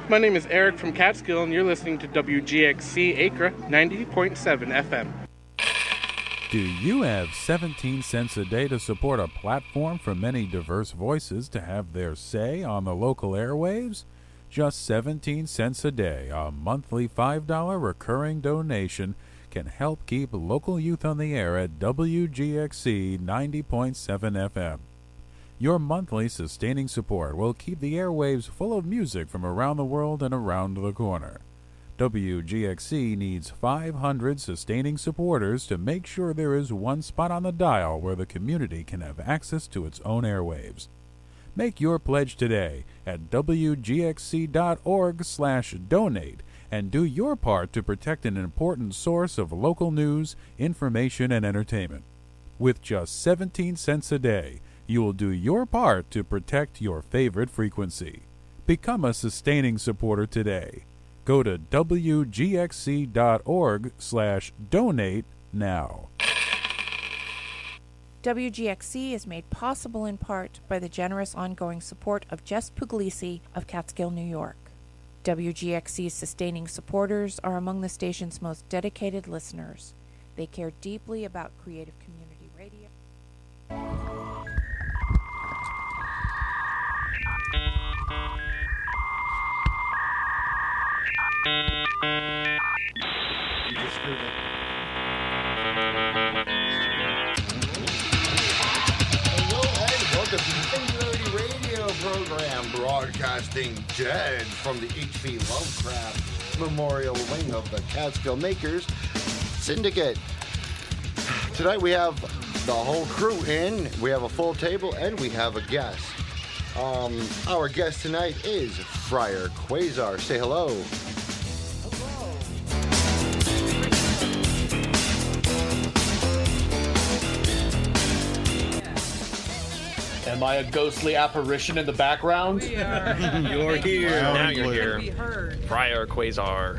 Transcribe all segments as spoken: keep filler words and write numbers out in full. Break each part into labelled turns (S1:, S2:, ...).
S1: My name is Eric from Catskill, and you're listening to W G X C Acra ninety point seven F M.
S2: Do you have seventeen cents a day to support a platform for many diverse voices to have their say on the local airwaves? Just seventeen cents a day, a monthly five dollars recurring donation, can help keep local youth on the air at W G X C ninety point seven F M. Your monthly sustaining support will keep the airwaves full of music from around the world and around the corner. W G X C needs five hundred sustaining supporters to make sure there is one spot on the dial where the community can have access to its own airwaves. Make your pledge today at W G X C dot org slash donate and do your part to protect an important source of local news, information, and entertainment. With just seventeen cents a day, you will do your part to protect your favorite frequency. Become a sustaining supporter today. Go to W G X C dot org slash donate now.
S3: W G X C is made possible in part by the generous ongoing support of Jess Puglisi of Catskill, New York. W G X C's sustaining supporters are among the station's most dedicated listeners. They care deeply about creative community radio.
S4: You just screwed it. Welcome to the Singularity Radio program, broadcasting dead from the H P Lovecraft Memorial Wing of the Catskill Makers Syndicate. Tonight we have the whole crew in, we have a full table, and we have a guest. Um, our guest tonight is Friar Quasar. Say hello.
S5: Am I a ghostly apparition in the background?
S6: We are.
S7: You're here.
S6: Now
S7: you're here.
S6: Be heard.
S7: Friar Quasar.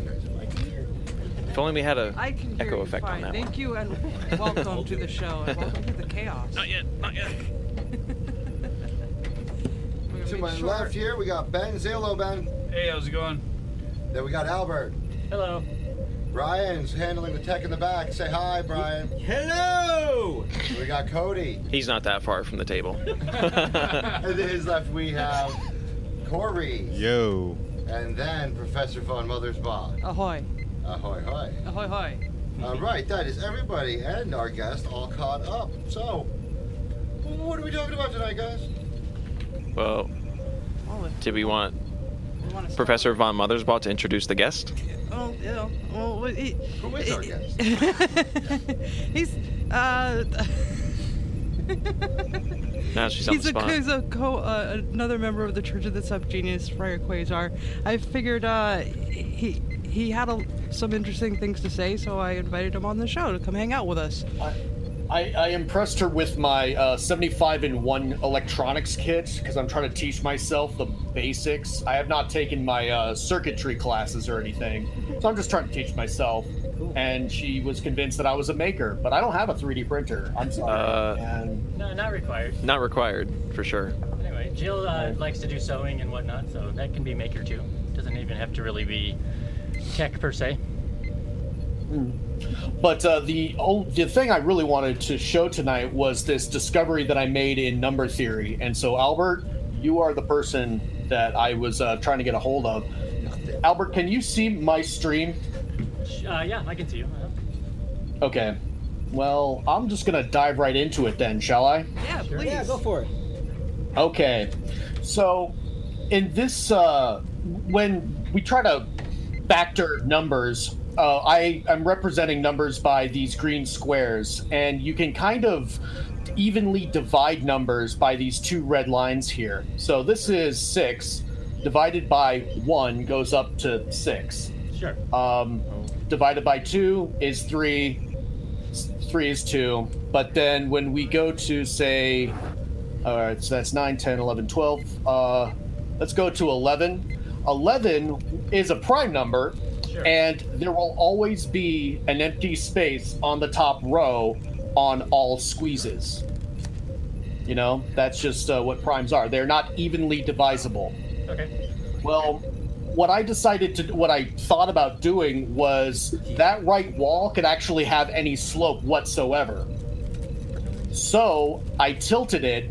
S7: If only we had a
S6: I can hear
S7: echo
S6: you
S7: effect
S6: fine.
S7: on that
S6: Thank
S7: one.
S6: you and welcome to the show and welcome to the chaos.
S7: Not yet, not yet.
S4: To my
S6: sure.
S4: left here, we got Ben. Say hello, Ben.
S8: Hey, how's it going?
S4: Then we got Albert.
S8: Hello.
S4: Brian's handling the tech in the back. Say hi, Brian.
S8: Hello!
S4: We got Cody.
S7: He's not that far from the table.
S4: And to his left, we have Corey.
S9: Yo.
S4: And then Professor Von Mothersbaugh.
S6: Ahoy.
S4: Ahoy, hoy.
S6: Ahoy, hoy.
S4: All right, that is everybody and our guest all caught up. So, what are we talking about tonight, guys?
S7: Well,
S6: Oh,
S7: did we want
S6: we wanna start-
S7: Professor Von Mothersbaugh to introduce the guest?
S6: Oh, yeah. Well, wait, he,
S4: Who is our
S6: he-
S4: guest?
S6: He's, uh...
S7: Now she's on
S6: He's
S7: the
S6: a,
S7: spot.
S6: he's a co, uh, another member of the Church of the Subgenius, Friar Quasar. I figured uh, he he had a, some interesting things to say, so I invited him on the show to come hang out with us.
S5: I, I, I impressed her with my uh, seventy-five in one electronics kit because I'm trying to teach myself the basics. I have not taken my uh, circuitry classes or anything, so I'm just trying to teach myself. And she was convinced that I was a maker, but I don't have a three D printer. I'm sorry.
S7: Uh,
S5: and
S8: No, not required.
S7: Not required, for sure.
S8: Anyway, Jill uh, likes to do sewing and whatnot, so that can be maker too. Doesn't even have to really be tech per se.
S5: But uh, the oh, the thing I really wanted to show tonight was this discovery that I made in number theory. And so, Albert, you are the person that I was uh, trying to get a hold of. Albert, can you see my stream?
S8: Uh, yeah, I can see you. Uh,
S5: Okay. Well, I'm just going to dive right into it then, shall I?
S6: Yeah, please.
S8: Yeah, go for it.
S5: Okay. So, in this, uh, when we try to factor numbers, uh, I, I'm representing numbers by these green squares, and you can kind of evenly divide numbers by these two red lines here. So this is six, divided by one goes up to six.
S8: Sure.
S5: Um, divided by two is three. Three is two. But then when we go to, say, all right, so that's nine, ten, eleven, twelve. Uh, let's go to eleven. eleven is a prime number,
S8: Sure.
S5: and there will always be an empty space on the top row on all squeezes. You know, that's just uh, what primes are. They're not evenly divisible.
S8: Okay.
S5: Well, what I decided to, what I thought about doing was that right wall could actually have any slope whatsoever. So I tilted it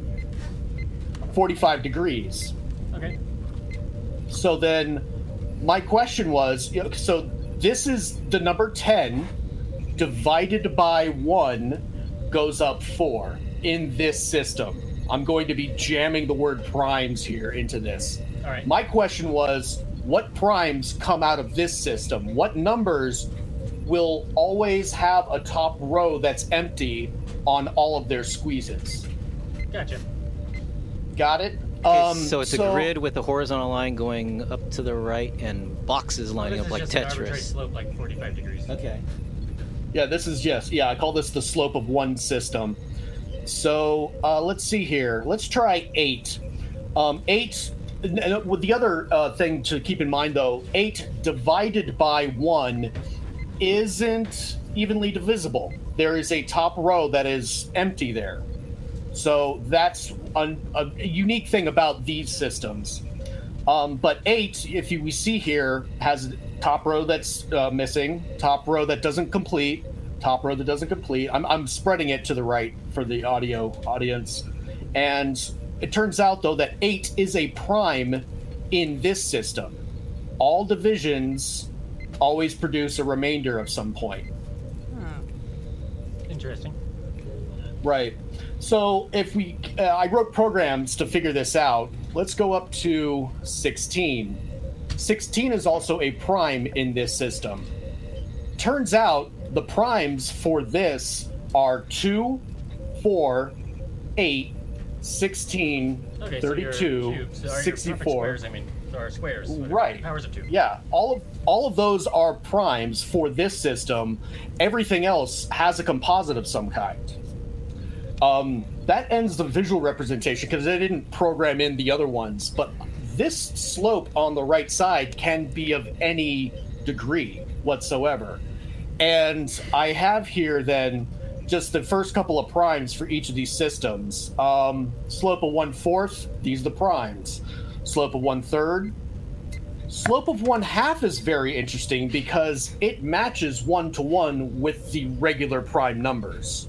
S5: forty-five degrees.
S8: Okay.
S5: So then my question was, you know, so this is the number ten divided by one goes up four in this system. I'm going to be jamming the word primes here into this.
S8: All right.
S5: My question was, what primes come out of this system? What numbers will always have a top row that's empty on all of their squeezes?
S8: Gotcha.
S5: Got it?
S9: Okay,
S5: Um,
S9: so it's a grid with a horizontal line going up to the right and boxes lining
S8: This
S9: up
S8: is
S9: like
S8: just an arbitrary
S9: Tetris.
S8: slope, like forty-five degrees.
S9: Okay.
S5: Yeah, this is yes. Yeah, I call this the slope of one system. So uh, let's see here. Let's try eight. Um, eight. And with the other uh, thing to keep in mind, though, eight divided by one isn't evenly divisible. There is a top row that is empty there. So that's an, a unique thing about these systems. Um, but eight, if you, we see here, has top row that's uh, missing, top row that doesn't complete, top row that doesn't complete. I'm, I'm spreading it to the right for the audio audience. And it turns out, though, that eight is a prime in this system. All divisions always produce a remainder of some point.
S8: Interesting.
S5: Right. So if we, uh, I wrote programs to figure this out. Let's go up to sixteen. sixteen is also a prime in this system. Turns out the primes for this are two, four, eight, sixteen,
S8: Okay, so you're
S5: thirty-two,
S8: cubes. Are your
S5: sixty-four.
S8: perfect squares, I mean, or squares. whatever.
S5: Right.
S8: Powers of two.
S5: Yeah, all of all of those are primes for this system. Everything else has a composite of some kind. Um, that ends the visual representation because I didn't program in the other ones. But this slope on the right side can be of any degree whatsoever. And I have here then just the first couple of primes for each of these systems. Um, slope of one fourth, these are the primes. Slope of one third. Slope of one half is very interesting because it matches one to one with the regular prime numbers.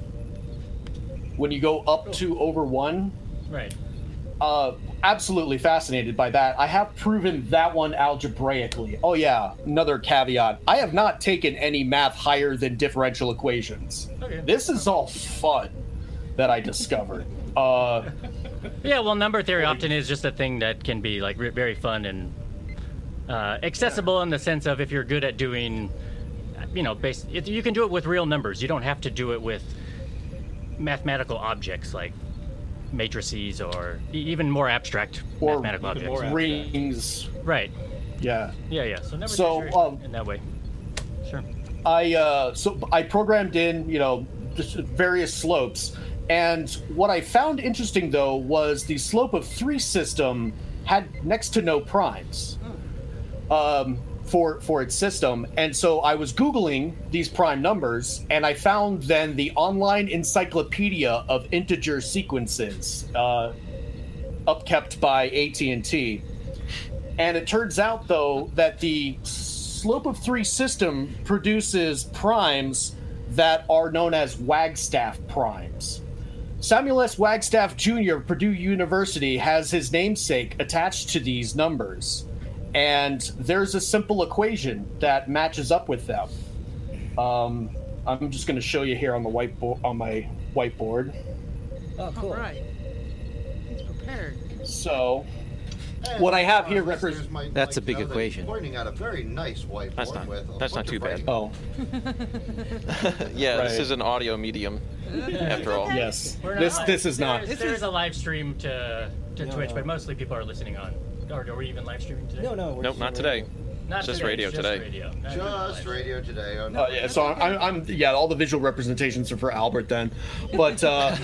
S5: When you go up to over one,
S8: Right.
S5: uh, absolutely fascinated by that. I have proven that one algebraically. Oh yeah, another caveat. I have not taken any math higher than differential equations.
S8: Okay.
S5: This is all fun that I discovered. Uh,
S8: Yeah, well, number theory often is just a thing that can be like re- very fun and uh, accessible in the sense of if you're good at doing, you know, base, it, you can do it with real numbers. You don't have to do it with mathematical objects like matrices or e- even more abstract
S5: or
S8: mathematical objects.
S5: rings.
S8: Right.
S5: Yeah.
S8: Yeah, yeah. So number
S5: So,
S8: theory
S5: um,
S8: in that way. Sure.
S5: I uh, so I programmed in, you know, just various slopes, and what I found interesting though was the slope of three system had next to no primes um, for for its system, and so I was googling these prime numbers, and I found then the online encyclopedia of integer sequences, uh, upkept by A T and T, and it turns out though that the slope of three system produces primes that are known as Wagstaff primes. Samuel S. Wagstaff Junior of Purdue University has his namesake attached to these numbers, and there's a simple equation that matches up with them. Um, I'm just going to show you here on the whiteboard on my whiteboard.
S9: Oh, cool.
S6: All right. He's prepared.
S5: So, what I have here
S4: represents.
S5: represents.
S9: That's a big equation.
S4: Pointing at a very nice whiteboard
S7: That's not-
S4: with a
S7: that's not
S4: bunch
S7: too
S4: of
S7: bad.
S4: writing.
S5: Oh,
S7: Yeah,
S5: Right.
S7: this is an audio medium, after all.
S5: yes.
S8: We're not
S5: This
S8: live.
S5: this is not.
S8: There's, there's a live stream to to
S9: No,
S8: Twitch,
S9: no.
S8: but mostly people are listening on. Or are we even live streaming today?
S9: No, no. we're
S7: Nope,
S9: just
S7: not
S9: on
S7: today.
S8: Not
S7: Just
S8: today,
S7: radio
S8: just
S7: today.
S8: Radio. Not even
S4: Just
S8: live.
S4: radio today. Oh,
S5: Oh yeah, so I'm, I'm yeah. All the visual representations are for Albert then, but uh,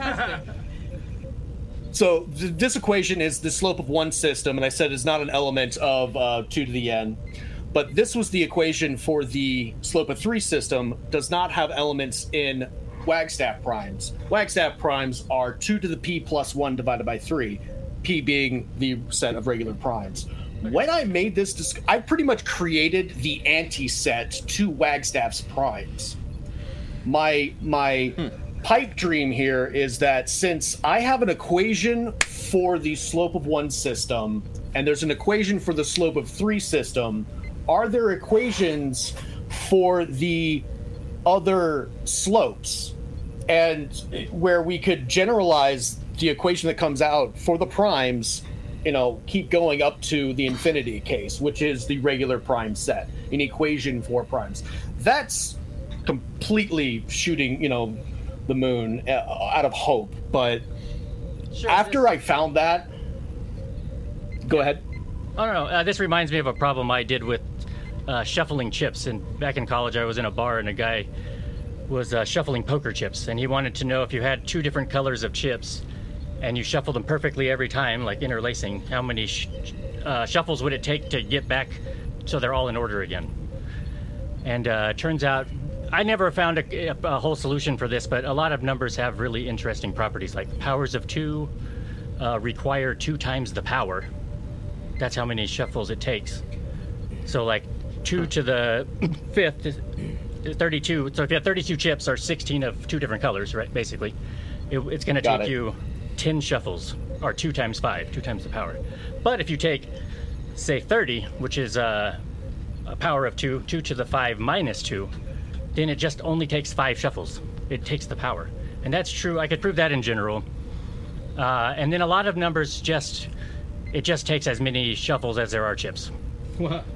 S5: so th- this equation is the slope of one system, and I said is not an element of uh, two to the n. But this was the equation for the slope of three system. Does not have elements in Wagstaff primes. Wagstaff primes are two to the p plus one divided by three, p being the set of regular primes. when I made this, disc- I pretty much created the anti-set to Wagstaff's primes. My my hmm. pipe dream here is that since I have an equation for the slope of one system, and there's an equation for the slope of three system, are there equations for the other slopes? And where we could generalize the equation that comes out for the primes, you know, keep going up to the infinity case, which is the regular prime set, an equation for primes. That's completely shooting, you know, the moon uh, out of hope. But sure, after this... I found that, go ahead.
S8: Oh, no, no. Uh, this reminds me of a problem I did with uh, shuffling chips. And back in college, I was in a bar and a guy was uh, shuffling poker chips, and he wanted to know if you had two different colors of chips and you shuffle them perfectly every time, like interlacing, how many sh- uh, shuffles would it take to get back so they're all in order again? And uh, it turns out I never found a, a whole solution for this, but a lot of numbers have really interesting properties, like powers of two uh, require two times the power. That's how many shuffles it takes. So like two to the fifth is thirty-two. So if you have thirty-two chips, or sixteen of two different colors, right? Basically, it, it's going to take it. you ten shuffles, or two times five, two times the power. But if you take, say, thirty, which is uh, a power of two, two to the five minus two, then it just only takes five shuffles. It takes the power. And that's true. I could prove that in general. Uh, and then a lot of numbers just, it just takes as many shuffles as there are chips.
S10: What?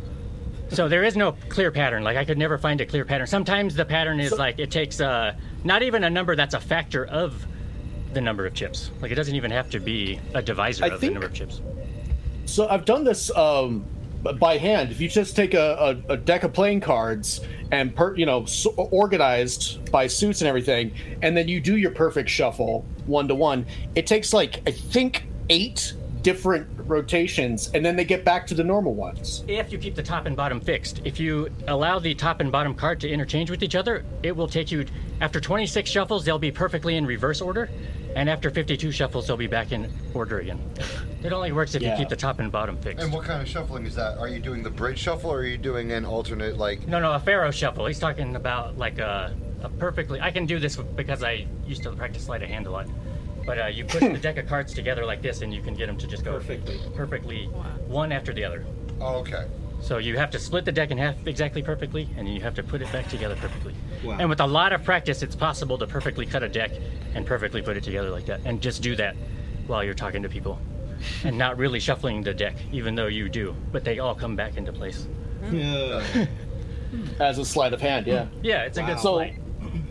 S8: So there is no clear pattern. Like, I could never find a clear pattern. Sometimes the pattern is so, like, it takes uh, not even a number that's a factor of the number of chips. Like, it doesn't even have to be a divisor I of think, the number of chips.
S5: So I've done this um, by hand. If you just take a, a, a deck of playing cards and, per, you know, so organized by suits and everything, and then you do your perfect shuffle one to one, it takes, like, I think eight different rotations, and then they get back to the normal ones.
S8: If you keep the top and bottom fixed. If you allow the top and bottom card to interchange with each other, it will take you, after twenty-six shuffles, they'll be perfectly in reverse order, and after fifty-two shuffles, they'll be back in order again. It only works if yeah. you keep the top and bottom fixed.
S4: And what kind of shuffling is that? Are you doing the bridge shuffle, or are you doing an alternate, like...
S8: No, no, a pharaoh shuffle. He's talking about, like, a, a perfectly... I can do this because I used to practice sleight of hand a lot. But uh, you push the deck of cards together like this, and you can get them to just go
S10: perfectly,
S8: perfectly one after the other.
S4: Oh, okay.
S8: So you have to split the deck in half exactly perfectly, and then you have to put it back together perfectly.
S10: Wow.
S8: And with a lot of practice, it's possible to perfectly cut a deck and perfectly put it together like that, and just do that while you're talking to people, and not really shuffling the deck, even though you do. But they all come back into place.
S10: Yeah.
S5: As a sleight of hand, yeah.
S8: Yeah, it's a
S10: wow.
S8: good
S5: so,
S8: sleight.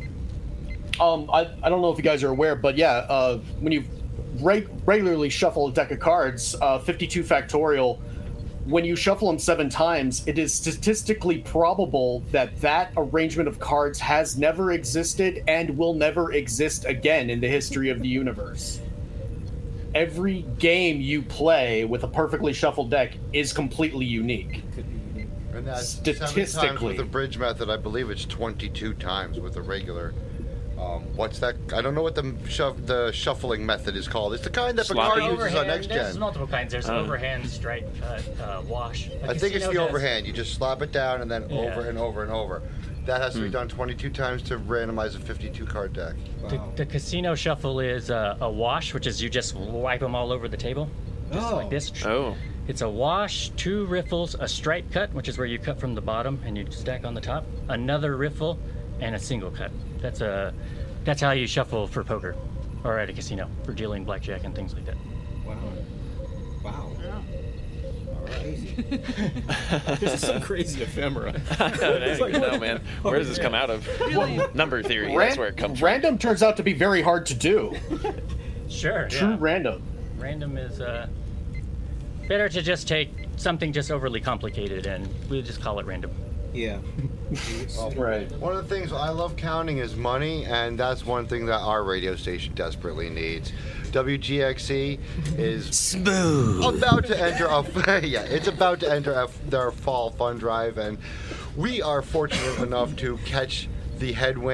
S5: Um, I, I don't know if you guys are aware, but yeah, uh, when you reg- regularly shuffle a deck of cards, uh, fifty-two factorial, when you shuffle them seven times, it is statistically probable that that arrangement of cards has never existed and will never exist again in the history of the universe. Every game you play with a perfectly shuffled deck is completely unique.
S4: And that's
S5: statistically.
S4: Seven times with the bridge method, I believe it's twenty-two times with the regular. Um, what's that? I don't know what the shuff, the shuffling method is called. It's the kind that Picard uses
S8: overhand,
S4: on Next Gen.
S8: There's multiple kinds. There's oh. overhand, stripe cut, uh, wash. Like
S4: I think it's the
S8: does.
S4: overhand. You just slap it down and then yeah. over and over and over. That has to be
S8: hmm.
S4: done twenty-two times to randomize a fifty-two card deck.
S8: Wow. The, the casino shuffle is uh, a wash, which is you just wipe them all over the table. Just
S10: oh.
S8: like this.
S7: Oh.
S8: It's a wash, two riffles, a stripe cut, which is where you cut from the bottom and you stack on the top, another riffle, and a single cut. That's a... That's how you shuffle for poker, or at a casino, for dealing blackjack and things like that.
S10: Wow. Wow. Yeah. All right. This is some crazy ephemera.
S7: I don't like, know, man. Where does this come out of?
S5: Well,
S7: Number theory,
S5: ran-
S7: that's where it comes
S5: random
S7: from.
S5: turns out to be very hard to do.
S8: Sure,
S5: True
S8: yeah.
S5: random.
S8: Random is uh, better to just take something just overly complicated, and we just call it random.
S10: Yeah.
S4: Well,
S5: right.
S4: One of the things I love counting is money, and that's one thing that our radio station desperately needs. W G X C is
S9: smooth
S4: about to enter a yeah, it's about to enter a, their fall fund drive, and we are fortunate enough to catch the headwind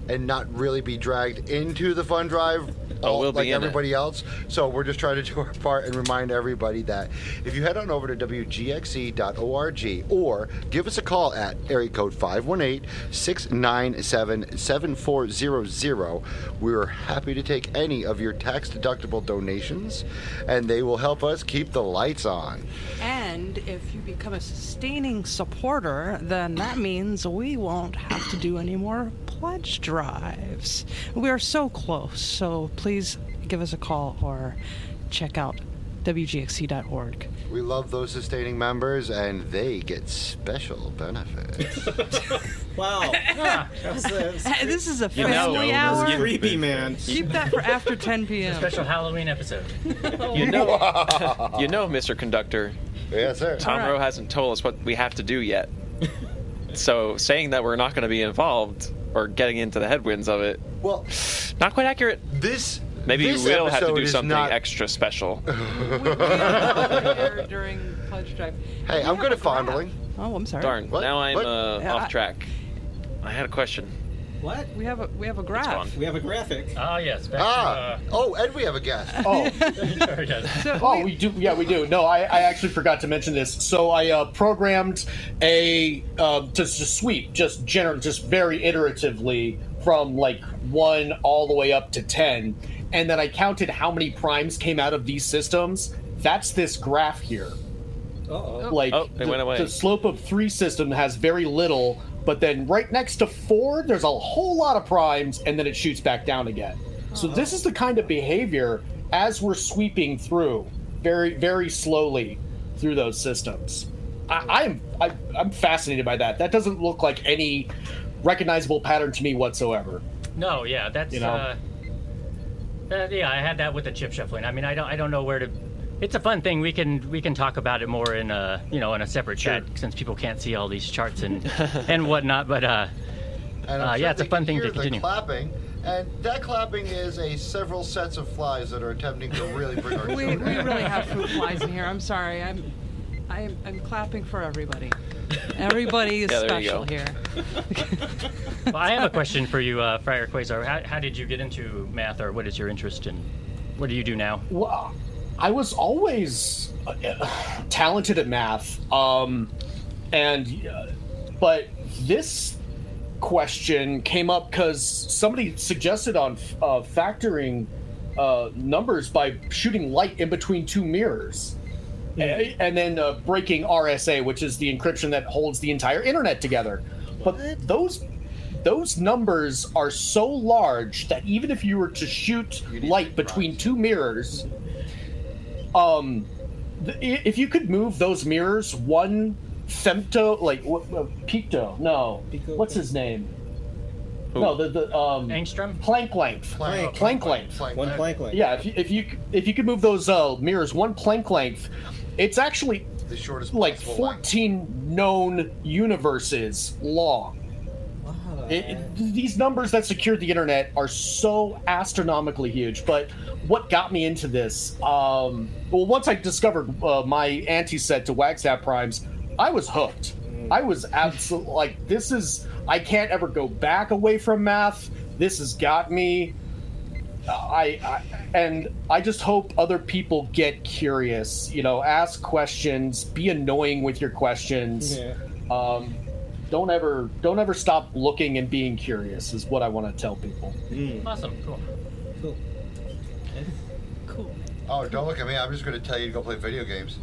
S4: and not really be dragged into the fun drive
S11: Oh,
S4: all,
S11: we'll be
S4: like
S11: in it.
S4: everybody else. So we're just trying to do our part and remind everybody that if you head on over to W G X C dot org or give us a call at area code five one eight, six nine seven, seven four zero zero, we're happy to take any of your tax-deductible donations, and they will help us keep the lights on.
S6: And if you become a sustaining supporter, then that means we won't have to do any more pledge drives. We are so close, so please give us a call or check out W G X C dot org.
S4: We love those sustaining members, and they get special benefits.
S10: Wow.
S6: Yeah. This is a
S11: You know,
S6: family
S11: no,
S6: hour.
S10: That's creepy, man.
S6: Keep that for after ten p.m.
S8: Special Halloween episode.
S11: You know, you know, Mister Conductor.
S4: Yes, sir.
S11: Tom
S6: All right.
S11: Rowe hasn't told us what we have to do yet. So saying that we're not going to be involved or getting into the headwinds of it,
S4: well,
S11: not quite accurate.
S4: This
S11: maybe
S4: this
S11: we will have to
S4: episode
S11: do
S4: is
S11: something
S4: not-
S11: extra special.
S6: We, we had during pledge drive.
S4: Hey,
S6: We
S4: I'm
S6: have
S4: good
S6: a
S4: at fondling.
S6: graph. Oh, I'm sorry.
S11: Darn.
S4: What?
S11: Now I'm
S4: What?
S11: uh,
S6: Yeah, I-
S11: off track. I had a question.
S10: What?
S6: We have a we have a graph.
S11: gone.
S10: We have a graphic.
S8: Oh, yes. Back
S4: Ah, oh, and we have a guest.
S5: Oh,
S8: to, uh, yes.
S6: So
S5: oh,
S6: we-
S5: we do. Yeah, we do. No, I, I actually forgot to mention this. So I uh, programmed a uh, just a sweep, just gener- just very iteratively from like one all the way up to ten, and then I counted how many primes came out of these systems. That's this graph here.
S10: Uh-oh.
S5: Like
S11: Oh, it
S5: the,
S11: went away.
S5: the slope of three system has very little, but then right next to four, there's a whole lot of primes, and then it shoots back down again. So this is the kind of behavior as we're sweeping through, very, very slowly through those systems. I, I'm I, I'm fascinated by that. That doesn't look like any recognizable pattern to me whatsoever.
S8: No, yeah, that's
S5: You know?
S8: uh, that, yeah. I had that with the chip shuffling. I mean, I don't, I don't know where to. It's a fun thing. We can, we can talk about it more in a, you know, in a separate chat since people can't see all these charts and and whatnot. But uh,
S4: And I'm
S8: uh,
S4: sure
S8: yeah, it's a
S4: they
S8: fun
S4: can
S8: thing to
S4: hear the
S8: continue.
S4: clapping, and that clapping is a several sets of flies that are attempting to really bring our show
S6: we, we
S4: down.
S6: really have fruit flies in here. I'm sorry. I'm I'm I'm clapping for everybody. Everybody is
S11: Yeah, there you
S6: special
S11: go.
S6: here.
S8: Well, I have a question for you, uh, Friar Quasar. How, how did you get into math, or what is your interest in? What do you do now?
S5: Well, I was always uh, talented at math, um, and uh, but this question came up because somebody suggested on uh, factoring uh, numbers by shooting light in between two mirrors, A- and then uh, breaking R S A, which is the encryption that holds the entire internet together. But those those numbers are so large that even if you were to shoot light between two mirrors, um, th- i- if you could move those mirrors one femto, like what, uh, picto, no,
S10: Pico-
S5: what's his name?
S11: Who?
S5: No, the the um,
S8: Angstrom?
S5: Planck length.
S4: Plank,
S5: Planck length.
S4: plank,
S10: One
S4: plank.
S10: plank length.
S5: Yeah, if you, if you if you could move those uh, mirrors one Planck length, it's actually
S4: The shortest
S5: like
S4: possible
S5: fourteen known universes long.
S10: Wow.
S5: It, it- these numbers that secure the internet are so astronomically huge. But what got me into this? Um, well, once I discovered uh, my anti-set to Wagstaff primes, I was hooked. I was absolutely like, this is. I can't ever go back away from math. This has got me. I, I and I just hope other people get curious. You know, ask questions, be annoying with your questions.
S10: Yeah.
S5: Um, don't ever don't ever stop looking and being curious is what I want to tell people.
S8: Awesome, cool.
S10: Cool.
S6: Cool.
S4: Oh, don't look at me. I'm just going to tell you to go play video games.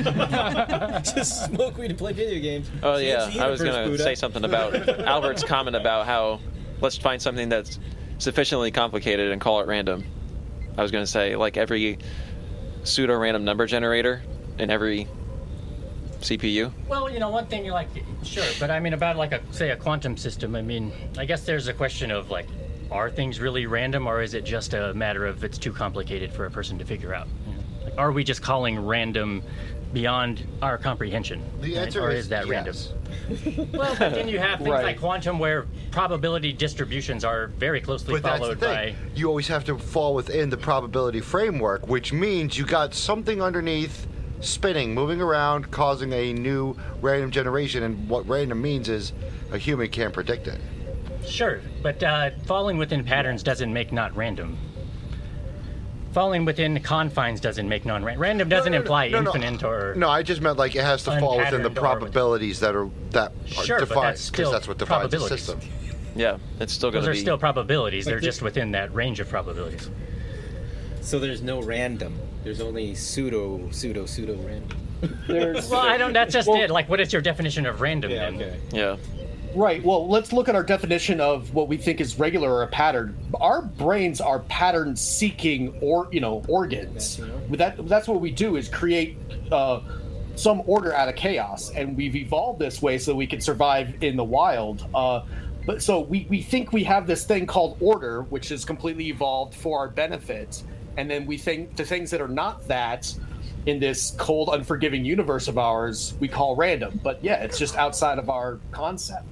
S10: Just smoke weed and play video games.
S11: Oh
S10: See,
S11: yeah,
S10: it's the
S11: I was
S10: universe,
S11: gonna
S10: Buddha.
S11: say something about Albert's comment about how let's find something that's sufficiently complicated and call it random. I was gonna say like every pseudo-random number generator in every C P U.
S8: Well, you know, one thing you like, sure, but I mean, about like a say a quantum system. I mean, I guess there's a question of like, are things really random, or is it just a matter of it's too complicated for a person to figure out? You know? Like, are we just calling random beyond our comprehension?
S4: The
S8: right?
S4: answer
S8: or
S4: is
S8: is that
S4: yes.
S8: random? Well, but then you have things
S5: Right.
S8: like quantum where probability distributions are very closely
S4: But that's the
S8: followed
S4: thing.
S8: by.
S4: You always have to fall within the probability framework, which means you got something underneath spinning, moving around, causing a new random generation. And what random means is a human can't predict it.
S8: Sure, but uh, falling within patterns doesn't make not random. Falling within confines doesn't make non-random. Random doesn't
S4: No, no, no,
S8: imply
S4: no, no.
S8: infinite or
S4: No, I just meant like it has to fall within the
S8: unpatterned or-
S4: probabilities that are that
S8: Sure,
S4: are
S8: but
S4: defined
S8: that's still
S4: that's what defines the
S8: probabilities.
S4: system.
S11: Yeah, it's still going
S8: Those
S11: to
S8: are
S11: be.
S8: still probabilities.
S10: Like
S8: They're
S10: the-
S8: just within that range of probabilities.
S10: So there's no random. There's only pseudo, pseudo, pseudo random.
S5: There's,
S8: Well, I don't. That's just
S5: Well-
S8: it. Like, what is your definition of random?
S10: Yeah,
S8: then?
S10: okay.
S11: Yeah.
S5: Right. Well, let's look at our definition of what we think is regular or a pattern. Our brains are pattern-seeking, or you know, organs. That that's what we do is create uh, some order out of chaos, and we've evolved this way so we can survive in the wild. Uh, but so we we think we have this thing called order, which is completely evolved for our benefit, and then we think the things that are not that. In this cold, unforgiving universe of ours, we call random. But yeah, it's just outside of our concept.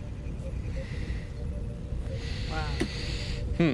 S8: Hmm.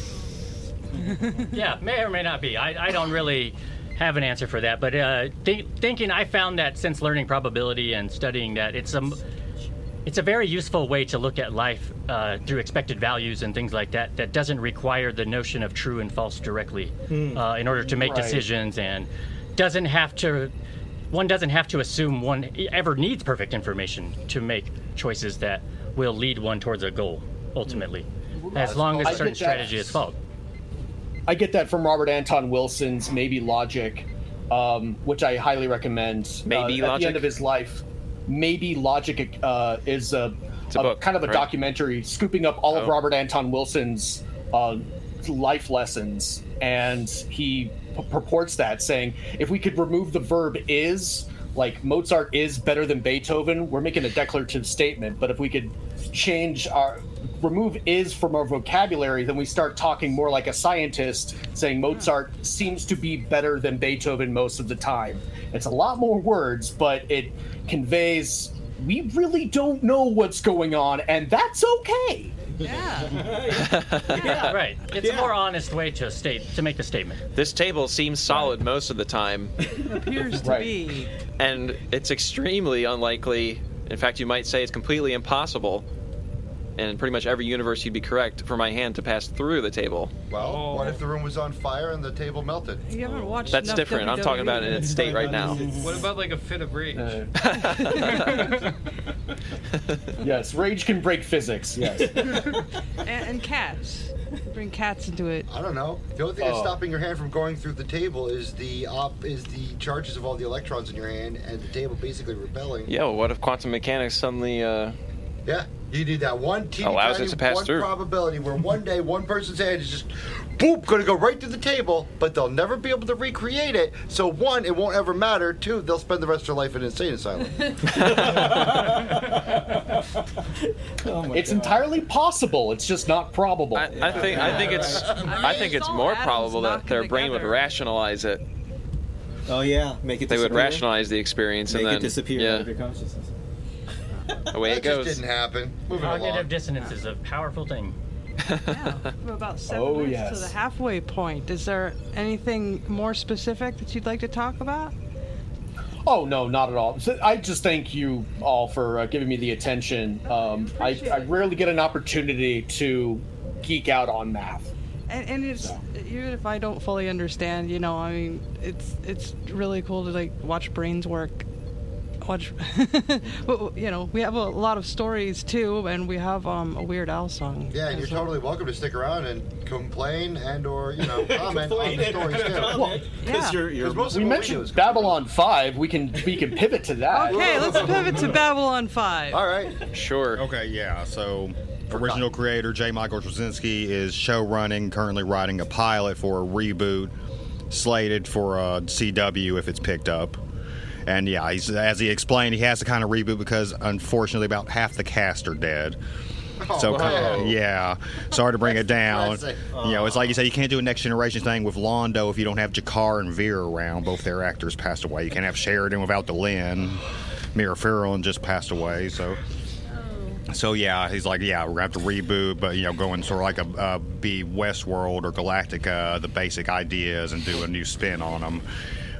S8: Yeah, may or may not be. I, I don't really have an answer for that. But uh, th- thinking, I found that since learning probability and studying that, it's a, it's a very useful way to look at life uh, through expected values and things like that. That doesn't require the notion of true and false directly
S5: Hmm.
S8: uh, in order to make
S5: Right.
S8: decisions, and doesn't have to. One doesn't have to assume one ever needs perfect information to make choices that will lead one towards a goal ultimately, as long as
S5: I
S8: a certain
S5: get that.
S8: strategy is followed.
S5: I get that from Robert Anton Wilson's Maybe Logic, um, which I highly recommend.
S11: Maybe
S5: uh, At
S11: Logic?
S5: the end of his life, Maybe Logic uh, is a,
S11: It's a
S5: a
S11: book,
S5: kind of a
S11: right?
S5: documentary scooping up all of
S11: Oh.
S5: Robert Anton Wilson's uh, life lessons, and he p- purports that, saying if we could remove the verb is, like Mozart is better than Beethoven, we're making a declarative statement. But if we could change our remove is from our vocabulary, then we start talking more like a scientist, saying Mozart seems to be better than Beethoven most of the time. It's a lot more words, but it conveys we really don't know what's going on, and that's okay.
S8: Yeah, right. It's a more honest way to state to make the statement.
S11: This table seems solid most of the time,
S6: Appears to
S5: Right.
S6: be.
S11: and it's extremely unlikely. In fact, you might say it's completely impossible. And in pretty much every universe, you'd be correct for my hand to pass through the table.
S4: Well, what if the room was on fire and the table melted?
S6: You haven't watched
S11: That's
S6: enough
S11: different. I'm talking about it in its state right now.
S7: What about like a fit of rage?
S5: Yes, rage can break physics. Yes.
S6: and, and cats. Bring cats into it.
S4: I don't know. The only thing that's
S5: Oh.
S4: stopping your hand from going through the table is the op is the charges of all the electrons in your hand, and the table basically repelling.
S11: Yeah, well, what if quantum mechanics suddenly, uh,
S4: Yeah, you need that one teeny
S11: Allows
S4: tiny
S11: it to pass
S4: one
S11: through.
S4: probability where one day one person's hand is just boop going to go right through the table, but they'll never be able to recreate it. So one, it won't ever matter. Two, they'll spend the rest of their life in an insane asylum.
S10: Oh my
S5: It's
S10: God.
S5: entirely possible. It's just not probable.
S11: I, I think I think it's I think it's more probable that their brain would rationalize it.
S10: Oh yeah, make it.
S11: They would
S10: disappear.
S11: rationalize the experience
S10: Make
S11: and then
S10: it disappear out of
S11: yeah,
S10: your consciousness.
S11: away
S4: that
S11: it goes.
S4: just didn't happen. Moving
S8: Cognitive
S4: along.
S8: dissonance is a powerful thing.
S6: Yeah, we're about seven
S5: Oh,
S6: minutes
S5: yes.
S6: to the halfway point. Is there anything more specific that you'd like to talk about?
S5: Oh no, not at all. So I just thank you all for uh, giving me the attention. Um, I, I rarely get an opportunity to geek out on math.
S6: And, and it's even if I don't fully understand, you know, I mean, it's it's really cool to like watch brains work. Watch, well, you know, we have a lot of stories too, and we have um, a Weird Al song.
S4: Yeah, and you're
S6: as well.
S4: totally welcome to stick around and complain and or you know comment on the stories too.
S6: Yeah.
S10: Because you're, you're
S4: most
S5: We
S4: of what we do
S5: mentioned
S4: is
S5: Babylon five. We can we can pivot to that.
S6: Okay, let's pivot to Babylon five.
S4: all right.
S11: Sure.
S12: Okay, yeah. So, original creator J. Michael Straczynski is show running, currently writing a pilot for a reboot slated for uh, C W if it's picked up. And yeah, he's, as he explained, he has to kind of reboot because unfortunately about half the cast are dead. So,
S4: Oh,
S12: kinda-
S4: wow.
S12: yeah, sorry to bring it down.
S4: depressing.
S12: You know, it's like you said, you can't do a next generation thing with Londo if you don't have Jakar and Veer around. Both their actors passed away. You can't have Sheridan without Delenn. Mira Farrell just passed away. So, so yeah, he's like, yeah, we're gonna have to reboot, but you know, going sort of like a uh, be Westworld or Galactica, the basic ideas, and do a new spin on them.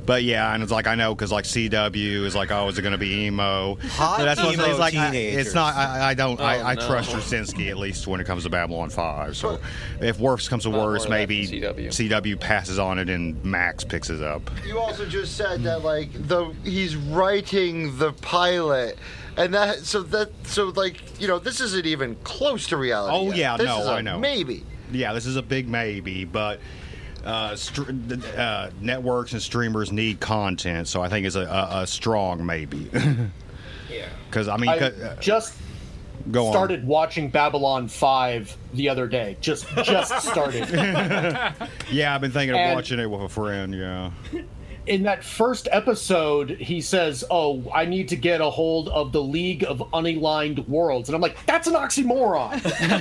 S12: But yeah, and it's like I know because like C W is like, oh, is it going to be emo?
S13: Hot
S12: So that's what
S13: emo
S12: it's like. I,
S13: teenagers.
S12: it's not. I, I don't.
S11: Oh,
S12: I, I
S11: no.
S12: trust Straczynski at least when it comes to Babylon five. So if worse comes to
S11: Not more
S12: worse,
S11: of that
S12: maybe
S11: than C W.
S12: C W passes on it and Max picks it up.
S4: You also just said that like the he's writing the pilot, and that so that so like you know this isn't even close to reality.
S12: Oh
S4: yet.
S12: yeah,
S4: This
S12: no,
S4: is a
S12: I know.
S4: maybe.
S12: Yeah, this is a big maybe, but uh, str- uh, networks and streamers need content, so I think it's a, a, a strong maybe.
S13: Yeah.
S12: Because I mean,
S5: I
S12: 'cause, uh,
S5: just
S12: go on.
S5: started watching Babylon five the other day. Just just started.
S12: Yeah, I've been thinking of
S5: And-
S12: watching it with a friend. Yeah.
S5: In that first episode, he says, "Oh, I need to get a hold of the League of Unaligned Worlds," and I'm like, "That's an oxymoron."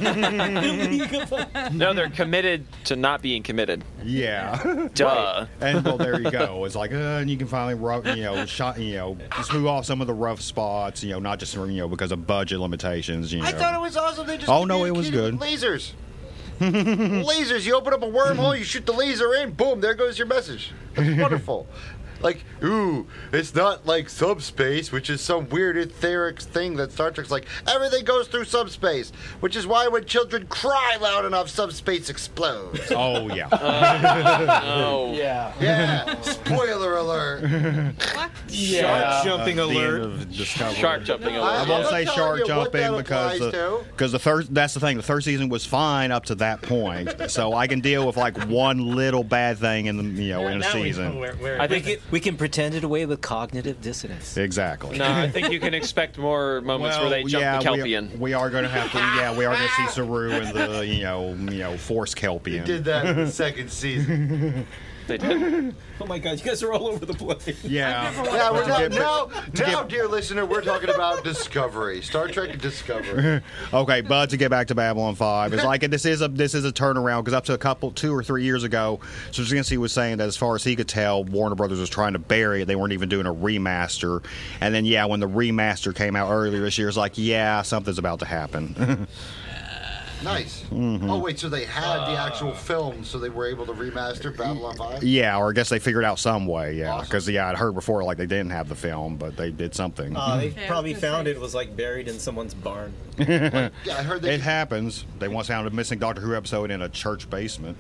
S11: No, they're committed to not being committed.
S12: Yeah.
S11: Duh.
S12: And well, there you go. It's like, uh, and you can finally, rough, you know, shot, you know, smooth off some of the rough spots. You know, not just you know because of budget limitations. You know.
S4: I thought it was awesome. They just
S12: Oh, no, it was
S4: communicated with lasers. Lasers. You open up a wormhole, you shoot the laser in, boom, there goes your message. It's wonderful. Like, ooh, it's not like subspace, which is some weird etheric thing that Star Trek's like, everything goes through subspace, which is why when children cry loud enough, subspace explodes.
S12: Oh, yeah.
S11: Uh, no.
S5: Yeah.
S4: Yeah. Spoiler alert.
S5: Yeah.
S13: Shark jumping
S12: Uh, the end
S13: alert.
S12: of Discovery.
S11: Shark jumping
S4: No,
S11: alert.
S12: I
S4: I'm
S12: won't
S4: not
S12: say
S4: telling
S12: shark
S4: you what that
S12: jumping because
S4: applies
S12: the,
S4: to.
S12: because the third that's the thing the third season was fine up to that point, so I can deal with like one little bad thing in the you know in a
S8: Now we know
S12: season.
S8: where- where-
S11: I
S9: We
S11: think
S9: can, we can pretend it away with cognitive dissonance.
S12: Exactly.
S11: No, I think you can expect more moments
S12: Well,
S11: where they jump
S12: yeah,
S11: the
S12: we-
S11: Kelpian.
S12: We, are going to have to. Yeah, we are going to see Saru and the you know you know Force Kelpian.
S4: Did that in the second season.
S11: They did.
S13: Oh my god, you guys are all over the place.
S12: Yeah.
S4: Yeah, we're
S12: To
S4: not,
S12: get-
S4: now,
S12: to
S4: now,
S12: get-
S4: dear listener, we're talking about Discovery, Star Trek Discovery.
S12: Okay, but to get back to Babylon five, it's like this is a this is a turnaround because up to a couple two or three years ago, Straczynski was saying that as far as he could tell, Warner Brothers was trying to bury it. They weren't even doing a remaster. And then yeah, when the remaster came out earlier this year, it's like yeah, something's about to happen.
S4: Nice.
S12: Mhm.
S4: Oh wait, so they had the actual film, so they were able to remaster Babylon five.
S12: Yeah, or I guess they figured out some way. Yeah,
S4: Awesome.
S12: because yeah, I'd heard before like they didn't have the film, but they did something.
S13: Uh, they
S6: Yeah, I
S13: probably
S6: was gonna
S13: found
S6: say-
S13: it was like buried in someone's barn.
S4: Yeah, I heard they.
S12: It happens. They once found a missing Doctor Who episode in a church basement.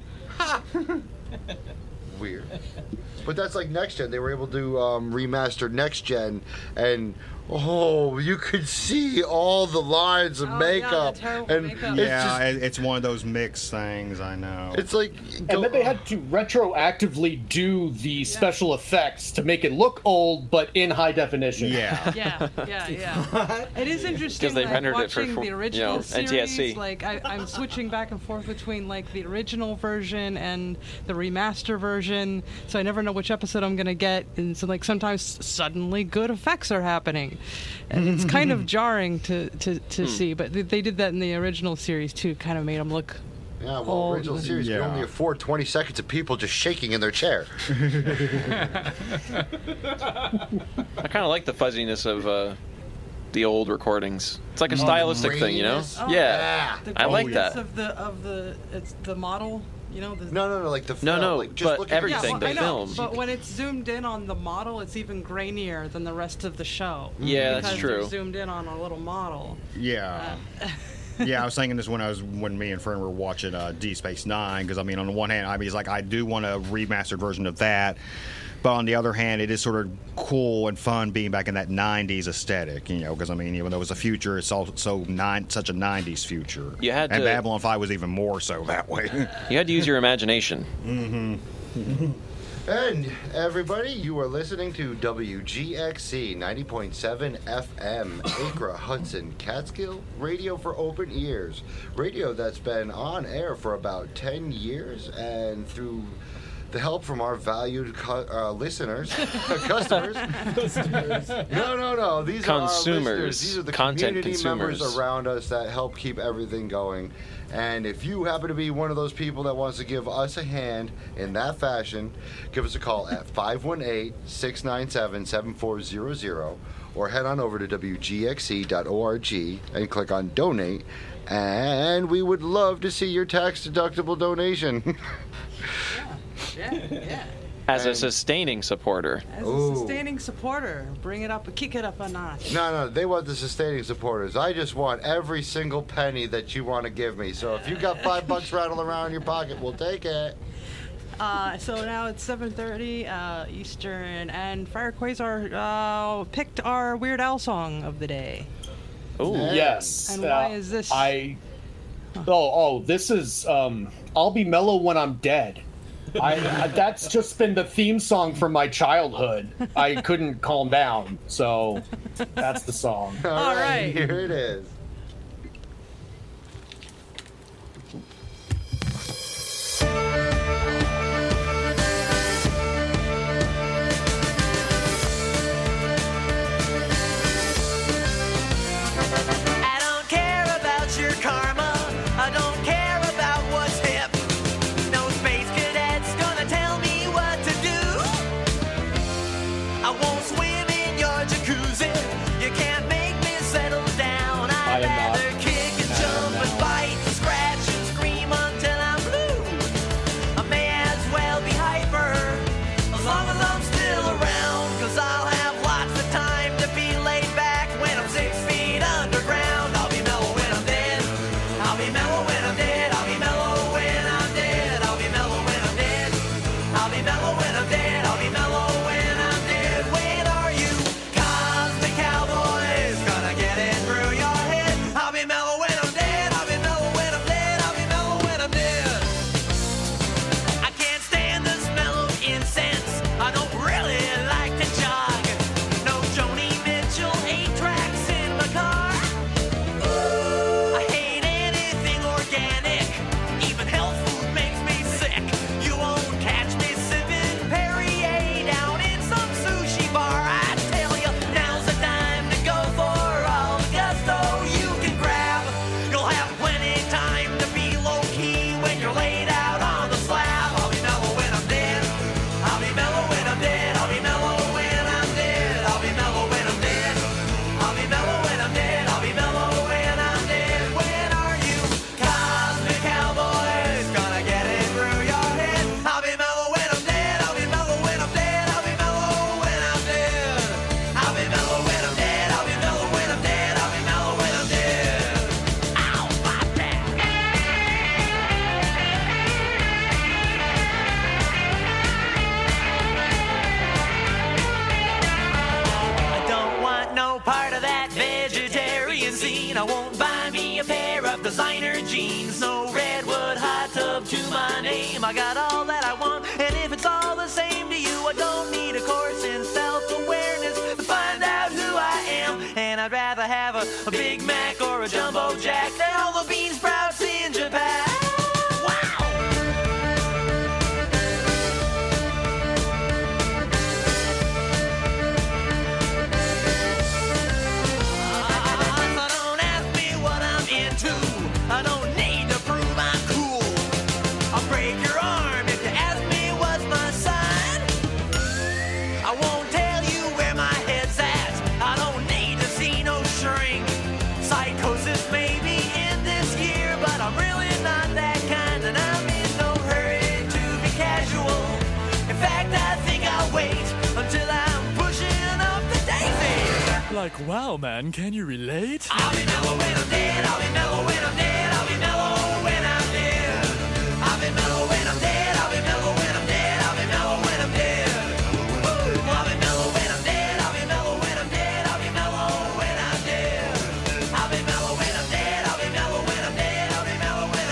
S4: Weird. But that's like next gen. They were able to um, remaster next gen, and oh, you could see all the lines of
S6: Oh, yeah,
S4: makeup,
S6: the terrible
S4: and
S6: makeup.
S4: it's
S12: yeah,
S4: just,
S12: it- it's one of those mixed things. I know.
S4: it's like.
S5: And then they had to retroactively do the special effects to make it look old, but in high definition.
S12: Yeah.
S6: Yeah, yeah, yeah. It is interesting.
S11: 'Cause they
S6: like,
S11: rendered it for,
S6: watching
S11: for,
S6: the
S11: you
S6: original
S11: know,
S6: series.
S11: N T S C.
S6: Like I, I'm switching back and forth between like the original version and the remaster version, so I never know which episode I'm gonna get. And so like sometimes suddenly good effects are happening, and it's kind of jarring to to, to see. But they, they did that in the original series too. Kind of made them look.
S4: Yeah, well,
S6: old.
S4: original series
S12: Yeah.
S4: could only afford twenty seconds of people just shaking in their chair.
S11: I kind of like the fuzziness of uh, the old recordings. It's like a stylistic thing, you know?
S4: graininess?
S6: Oh,
S11: Yeah.
S6: The
S11: I like
S6: quirkiness
S11: that.
S6: of the of the it's the model. You know, the,
S4: No, no, no, like the
S11: No,
S4: film,
S11: no,
S4: like just
S11: but
S4: look at
S11: everything,
S6: yeah,
S11: the
S6: well, I know,
S11: film.
S6: But when it's zoomed in on the model, it's even grainier than the rest of the show.
S11: Yeah, that's
S6: because
S11: true.
S6: They're zoomed in on a little model.
S12: Yeah. Yeah, I was thinking this when I was when me and friend were watching uh, D Space Nine because I mean on the one hand I mean it's like I do want a remastered version of that, but on the other hand it is sort of cool and fun being back in that nineties aesthetic, you know, because I mean even though it was a future, it's also nine such a nineties future.
S11: You had
S12: and
S11: to-
S12: Babylon five was even more so that way.
S11: You had to use your imagination.
S12: Mm-hmm.
S4: And everybody, you are listening to W G X C ninety point seven F M, Acra, Hudson, Catskill, radio for open ears. Radio that's been on air for about ten years, and through the help from our valued cu- uh, listeners, customers. No, no, no. These are our
S11: Consumers.
S4: listeners. These are the
S11: Content
S4: community members
S11: consumers.
S4: around us that help keep everything going. And if you happen to be one of those people that wants to give us a hand in that fashion, give us a call at five one eight, six nine seven, seven four zero zero or head on over to W G X C dot org and click on donate. And we would love to see your tax-deductible donation.
S6: Yeah, yeah.
S11: As a
S4: And-
S11: sustaining supporter.
S6: As a
S4: Ooh.
S6: sustaining supporter, bring it up, kick it up a notch.
S4: No, no, they want the sustaining supporters. I just want every single penny that you want to give me. So if you got five bucks rattling around in your pocket, we'll take it.
S6: Uh, so now it's seven thirty uh, Eastern, and Fire Quasar uh, picked our Weird Al song of the day.
S5: Oh yes.
S6: And why
S5: Uh,
S6: is this?
S5: I. Oh, oh, this is. Um, I'll be mellow when I'm dead. I, I. That's just been the theme song from my childhood. I couldn't calm down, so that's the song.
S4: All,
S6: All
S4: right,
S6: right.
S4: here it is.
S14: I don't care about your karma. I don't care about what's hip. No space cadet's gonna tell me what to do. I won't swim in your jacuzzi. You can't make me settle down.
S5: I
S14: I'd
S5: am not.
S14: rather kick and jump and bite and scratch and scream until I'm blue. I may as well be hyper as long as I'm still around. Cause I'll have lots of time to be laid back when I'm six feet underground. I'll be mellow when I'm dead. I'll be mellow when I'm dead. I'll be mellow when I'm dead. I'll be mellow when I'm dead. I'll be mellow when I'm dead. I'll be mellow when I'm dead. When are you cosmic cowboys gonna get it through your head? I'll be mellow when I'm dead. I'll be mellow when I'm dead. I'll be mellow when I'm dead. I can't stand the smell of incense. I don't really like to jog. No Joni Mitchell, eight tracks in my car. Ooh, I hate anything organic. Even health food makes me sick. You won't catch me sipping Perrier down in some sushi bar. I tell you, now's the time to go for all the gusto you can grab. You'll have plenty time to be low key when you're laid out on the slab. I'll be mellow when I'm dead. I'll be mellow when I'm dead. I'll be mellow when I'm dead. I'll be mellow when I'm dead. I'll be mellow when I'm dead. I'll be mellow when I'm dead. When are you cosmic cowboys gonna get it through your head? I'll be mellow when I'm dead. I'll be mellow when I'm dead. I'll be mellow when I'm dead. I'll be mellow when I'm dead. I'll be mellow when I'm dead. I'll be mellow when I'm dead. Ow, my back. I don't want no part of that vegetarian scene. I won't buy me a pair of designer jeans. No redwood hot tub to my name. I got all that I want, and if it's all the same to you, I don't need a course in self-awareness to find out who I am. And I'd rather have a, a Big Mac or a Jumbo Jack than all the bean sprouts in Japan. Wow! So don't ask me what I'm into. I don't need to prove I'm cool. I'll break your arm if you ask me what's my sign. I won't tell you where my head's at. I don't need to see no shrink. Psychosis may be in this year, but I'm really not that kind, and I'm in no hurry to be casual. In fact, I think I'll wait until I'm pushing up the daisy.
S15: Like, wow, man, can you relate?
S14: I'll be mellow when I'm dead. I'll be mellow when I'm dead. I'll be mellow when I'm dead. I'll be mellow when I'm dead. I'll be mellow when I'm dead. I'll be mellow when I'm dead. Woo! I'll be mellow when I'm dead. I'll be mellow when I'm dead. I'll be mellow when I'm dead. I'll be mellow when I'm dead. I'll be mellow when I'm dead. I'll be mellow when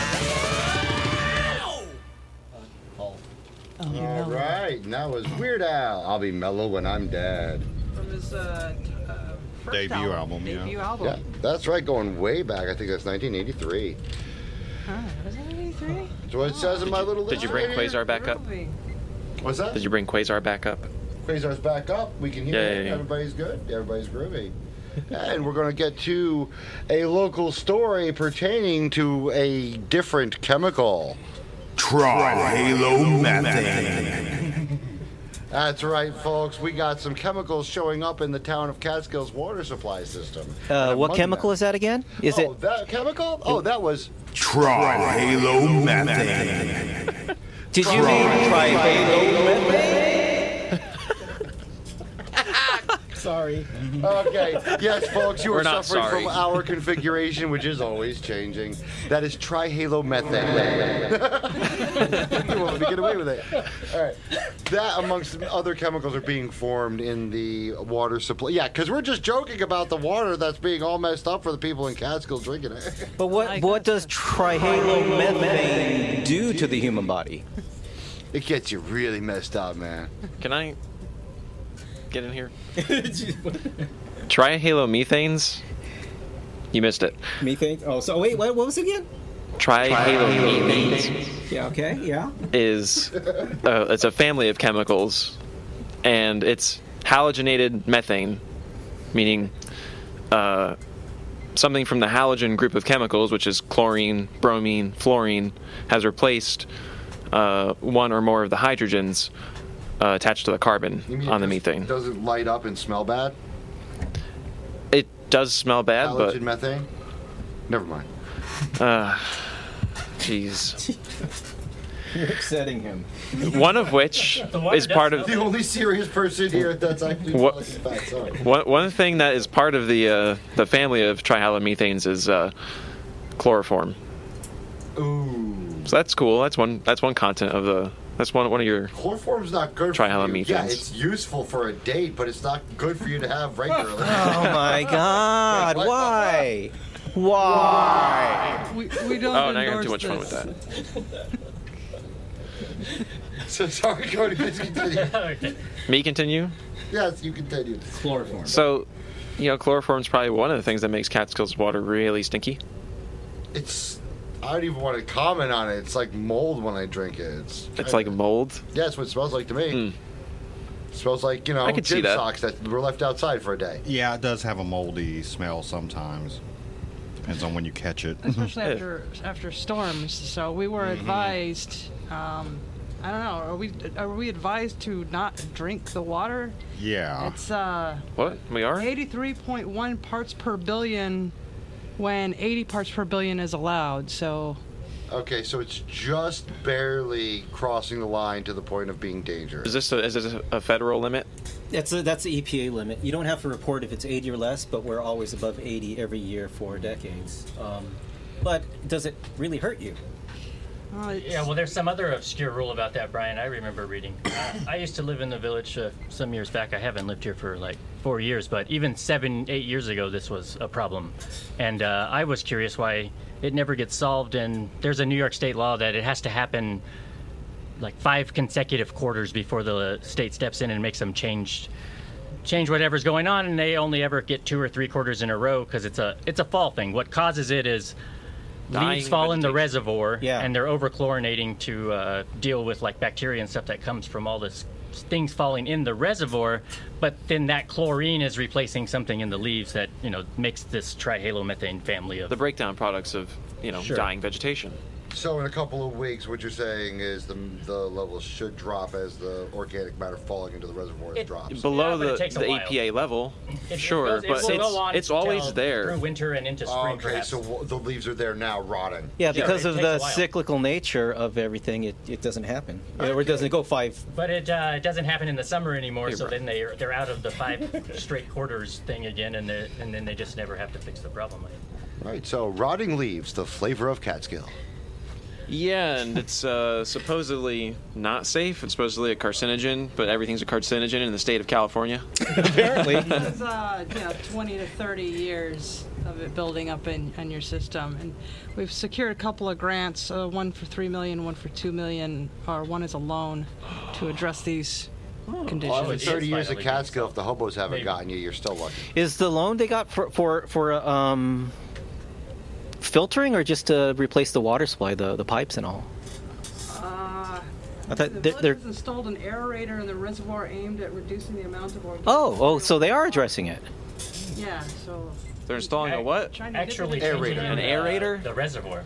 S14: I'm dead.
S4: All right, and that was Weird Al. I'll be mellow when I'm dead.
S6: From his uh, t- uh, first
S12: Debut album, yeah.
S6: Debut album.
S4: Yeah, that's right, going way back. I think that's nineteen eighty-three.
S6: Huh, was that eighty-three?
S4: That's what it says in my little list.
S11: Did you bring
S4: right here.
S11: Quasar back up?
S4: What's that?
S11: Did you bring Quasar back up?
S4: Quasar's back up. We can hear
S11: Yeah,
S4: it.
S11: yeah, yeah.
S4: Everybody's good. Everybody's groovy. And we're going to get to a local story pertaining to a different chemical.
S16: Trihalomethanes.
S4: That's right, folks. We got some chemicals showing up in the town of Catskills water supply system.
S9: Uh, what chemical is that again? Is
S4: oh,
S9: it
S4: that chemical? Oh, that was
S16: Trihalomethanes.
S9: Did you mean trihalomethanes?
S10: Sorry.
S4: Okay. Yes, folks, you
S11: We're
S4: are
S11: not
S4: suffering
S11: sorry.
S4: from our configuration, which is always changing. That is trihalomethane. You won't let me get away with it. All right. That, amongst other chemicals, are being formed in the water supply. Yeah, because we're just joking about the water that's being all messed up for the people in Catskill drinking it.
S9: But what what does trihalomethane do to the human body?
S4: It gets you really messed up, man.
S11: Can I get in here? Trihalomethanes? You missed it.
S10: Methane? Oh, so wait, what, what was it again?
S11: Trihalomethanes
S10: Yeah, okay, yeah.
S11: is uh, it's a family of chemicals, and it's halogenated methane, meaning uh, something from the halogen group of chemicals, which is chlorine, bromine, fluorine, has replaced uh, one or more of the hydrogens uh, attached to the carbon
S4: You mean
S11: on the
S4: it just
S11: methane.
S4: doesn't light up and smell bad?
S11: It does smell bad,
S4: Halogen
S11: but
S4: methane? Never mind.
S11: uh, jeez.
S10: You're upsetting him.
S11: One of which is part of
S4: the only serious person here that's actually
S11: What-
S4: telling us facts. Sorry.
S11: One, one thing that is part of the uh, the family of trihalomethanes is uh, chloroform.
S4: Ooh.
S11: So that's cool. That's one. That's one content of the. That's one. One of your.
S4: Chloroform's not good for you.
S11: Trihalomethanes.
S4: Yeah, it's useful for a date, but it's not good for you to have regularly.
S9: Oh my God!
S4: Wait, what?
S9: Why? Why?
S6: We, we don't
S11: Oh, now you're having too
S6: endorse
S11: much fun with
S6: this.
S11: that.
S4: So sorry, Cody, please continue.
S11: Me continue.
S4: Yes, you continue.
S10: Chloroform.
S11: So, you know, chloroform is probably one of the things that makes Catskills water really stinky.
S4: It's. I don't even want to comment on it. It's like mold when I drink it. It's.
S11: It's like mold.
S4: Yeah, that's what it smells like to me.
S11: Mm.
S4: It smells like, you know,
S11: I could see
S4: gym
S11: that.
S4: socks that were left outside for a day.
S12: Yeah, it does have a moldy smell sometimes. Depends on when you catch it.
S6: Especially after after storms. So we were
S12: Mhm.
S6: advised. Um, I don't know. Are we are we advised to not drink the water?
S12: Yeah.
S6: It's uh.
S11: What? We are?
S6: eighty-three point one parts per billion, when eighty parts per billion is allowed. So.
S4: Okay, so it's just barely crossing the line to the point of being dangerous.
S11: Is this a, is this a federal limit?
S9: That's a, that's the E P A limit. You don't have to report if it's eighty or less, but we're always above eighty every year for decades. Um, but does it really hurt you?
S8: Yeah, well, there's some other obscure rule about that, Brian. I remember reading. Uh, I used to live in the village uh, some years back. I haven't lived here for like four years, but even seven, eight years ago, this was a problem. And uh, I was curious why it never gets solved. And there's a New York state law that it has to happen like five consecutive quarters before the state steps in and makes them change change whatever's going on, and they only ever get two or three quarters in a row because it's a it's a fall thing. What causes it is
S11: Dying
S8: leaves fall in the
S11: vegetation.
S8: reservoir,
S9: Yeah.
S8: and they're overchlorinating to uh, deal with like bacteria and stuff that comes from all this things falling in the reservoir. But then that chlorine is replacing something in the leaves that you know makes this trihalomethane family of
S11: The breakdown products of, you know,
S8: Sure.
S11: dying vegetation.
S4: So in a couple of weeks, what you're saying is the the levels should drop as the organic matter falling into the reservoir
S8: It-
S4: drops.
S11: Below
S8: Yeah, but it
S11: the,
S8: takes a
S11: the
S8: while.
S11: E P A level,
S8: It- it
S11: sure,
S8: goes- it
S11: but
S8: will
S11: it's,
S8: go on
S11: it's always
S8: till
S11: there.
S8: through winter and into spring.
S4: Okay,
S8: perhaps.
S4: so w- the leaves are there now, rotting.
S9: Yeah, because
S8: it
S9: of
S8: takes
S9: the
S8: a while.
S9: cyclical nature of everything, it, it doesn't happen. Or it doesn't go five.
S8: But it, uh, it doesn't happen in the summer anymore,
S11: Hey,
S8: so
S11: bro.
S8: then they are, they're out of the five straight quarters thing again, and they and then they just never have to fix the problem.
S4: Right, so rotting leaves, the flavor of Catskill.
S11: Yeah, and it's uh, supposedly not safe. It's supposedly a carcinogen, but everything's a carcinogen in the state of California.
S9: Apparently.
S6: It's uh, you know, twenty to thirty years of it building up in, in your system, and we've secured a couple of grants. Uh, one for three million, one for two million, or one is a loan to address these conditions.
S4: Well,
S8: it's
S4: thirty years of
S8: finally
S4: Catskill, if the hobos haven't
S8: Maybe.
S4: gotten you, you're still lucky.
S9: Is the loan they got for for for um, filtering or just to replace the water supply, the the pipes and all?
S6: Uh,
S9: I
S6: the
S9: thought they're,
S6: village
S9: they're
S6: has installed an aerator in the reservoir aimed at reducing the amount of organic.
S9: oh oh so they are addressing it.
S6: Yeah, so
S11: They're installing a what?
S6: trying to
S8: Actually,
S6: get
S4: Aerator.
S8: changing
S11: An
S8: the,
S11: aerator?
S8: the reservoir.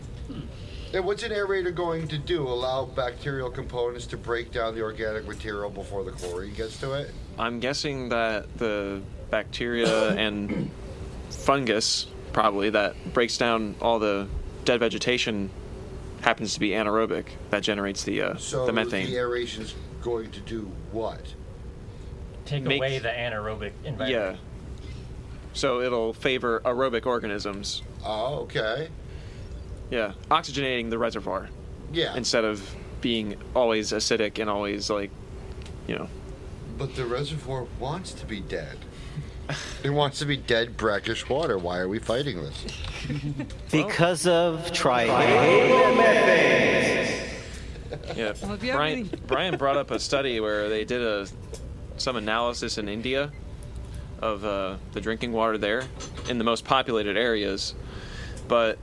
S4: And what's an aerator going to do? Allow bacterial components to break down the organic material before the chlorine gets to it?
S11: I'm guessing that the bacteria and fungus, probably, that breaks down all the dead vegetation happens to be anaerobic. That generates the uh,
S4: So
S11: the methane.
S4: the aeration's going to do what?
S8: take
S11: make-
S8: away the anaerobic environment.
S11: Yeah. So it'll favor aerobic organisms.
S4: Oh, okay.
S11: Yeah, oxygenating the reservoir.
S4: Yeah.
S11: Instead of being always acidic and always like, you know.
S4: But the reservoir wants to be dead. It wants to be dead, brackish water. Why are we fighting this?
S9: Because of trihalomethanes.
S11: Yeah,
S6: Well, if you have
S11: Brian,
S6: any-
S11: Brian brought up a study where they did a some analysis in India of uh, the drinking water there in the most populated areas. But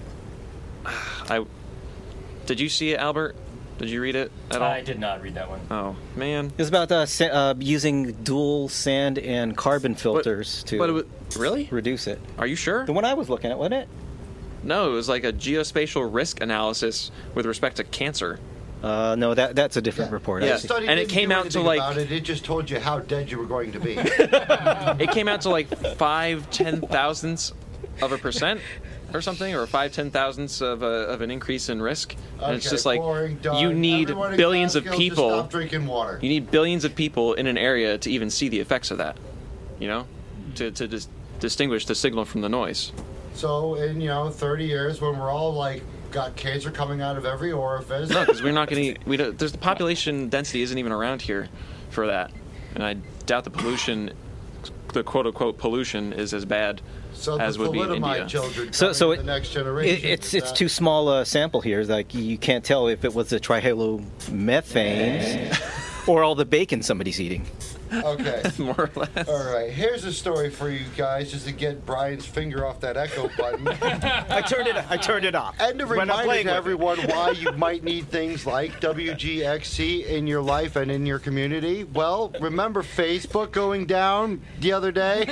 S11: I did you see it, Albert? Did you read it at all?
S8: I did not read that one.
S11: Oh man,
S9: It was about uh, sa- uh, using dual sand and carbon filters to
S11: but it was, really
S9: reduce it.
S11: Are you sure?
S9: The one I was looking at, wasn't it?
S11: No, it was like a geospatial risk analysis with respect to cancer.
S9: Uh, no, that that's a different report.
S11: Yeah.
S9: I see.
S4: Study
S11: And it
S4: didn't
S11: came
S4: do
S11: out to,
S4: anything
S11: like-
S4: about it. It just told you how dead you were going to be.
S11: It came out to like five ten thousandths of a percent or something, or five ten thousandths of a, of an increase in risk. And it's
S4: Okay,
S11: just like
S4: boring, done.
S11: you need
S4: Everyone in
S11: billions of
S4: Catskills, just
S11: people.
S4: stop drinking water.
S11: You need billions of people in an area to even see the effects of that. You know, to to dis- distinguish the signal from the noise.
S4: So in you know thirty years, when we're all like got cancer coming out of every orifice.
S11: No, because we're not going to. We don't, there's the population density isn't even around here for that, and I doubt the pollution, the quote unquote pollution, is as bad
S4: So
S11: as
S4: the
S11: would be in
S4: thalidomide
S11: India.
S4: children
S9: So,
S4: coming
S9: so
S4: to
S9: it,
S4: the next
S9: it,
S4: generation.
S9: it's
S4: is
S9: it's
S4: that-
S9: too small a sample here. Like you can't tell if it was the trihalomethanes or all the bacon somebody's eating.
S4: Okay.
S11: More or less.
S4: All right. Here's a story for you guys, just to get Brian's finger off that echo button.
S9: I turned it. I turned it off.
S4: And to
S9: When I'm
S4: remind
S9: playing with it.
S4: everyone why you might need things like W G X C in your life and in your community. Well, remember Facebook going down the other day?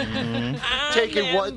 S4: taking what?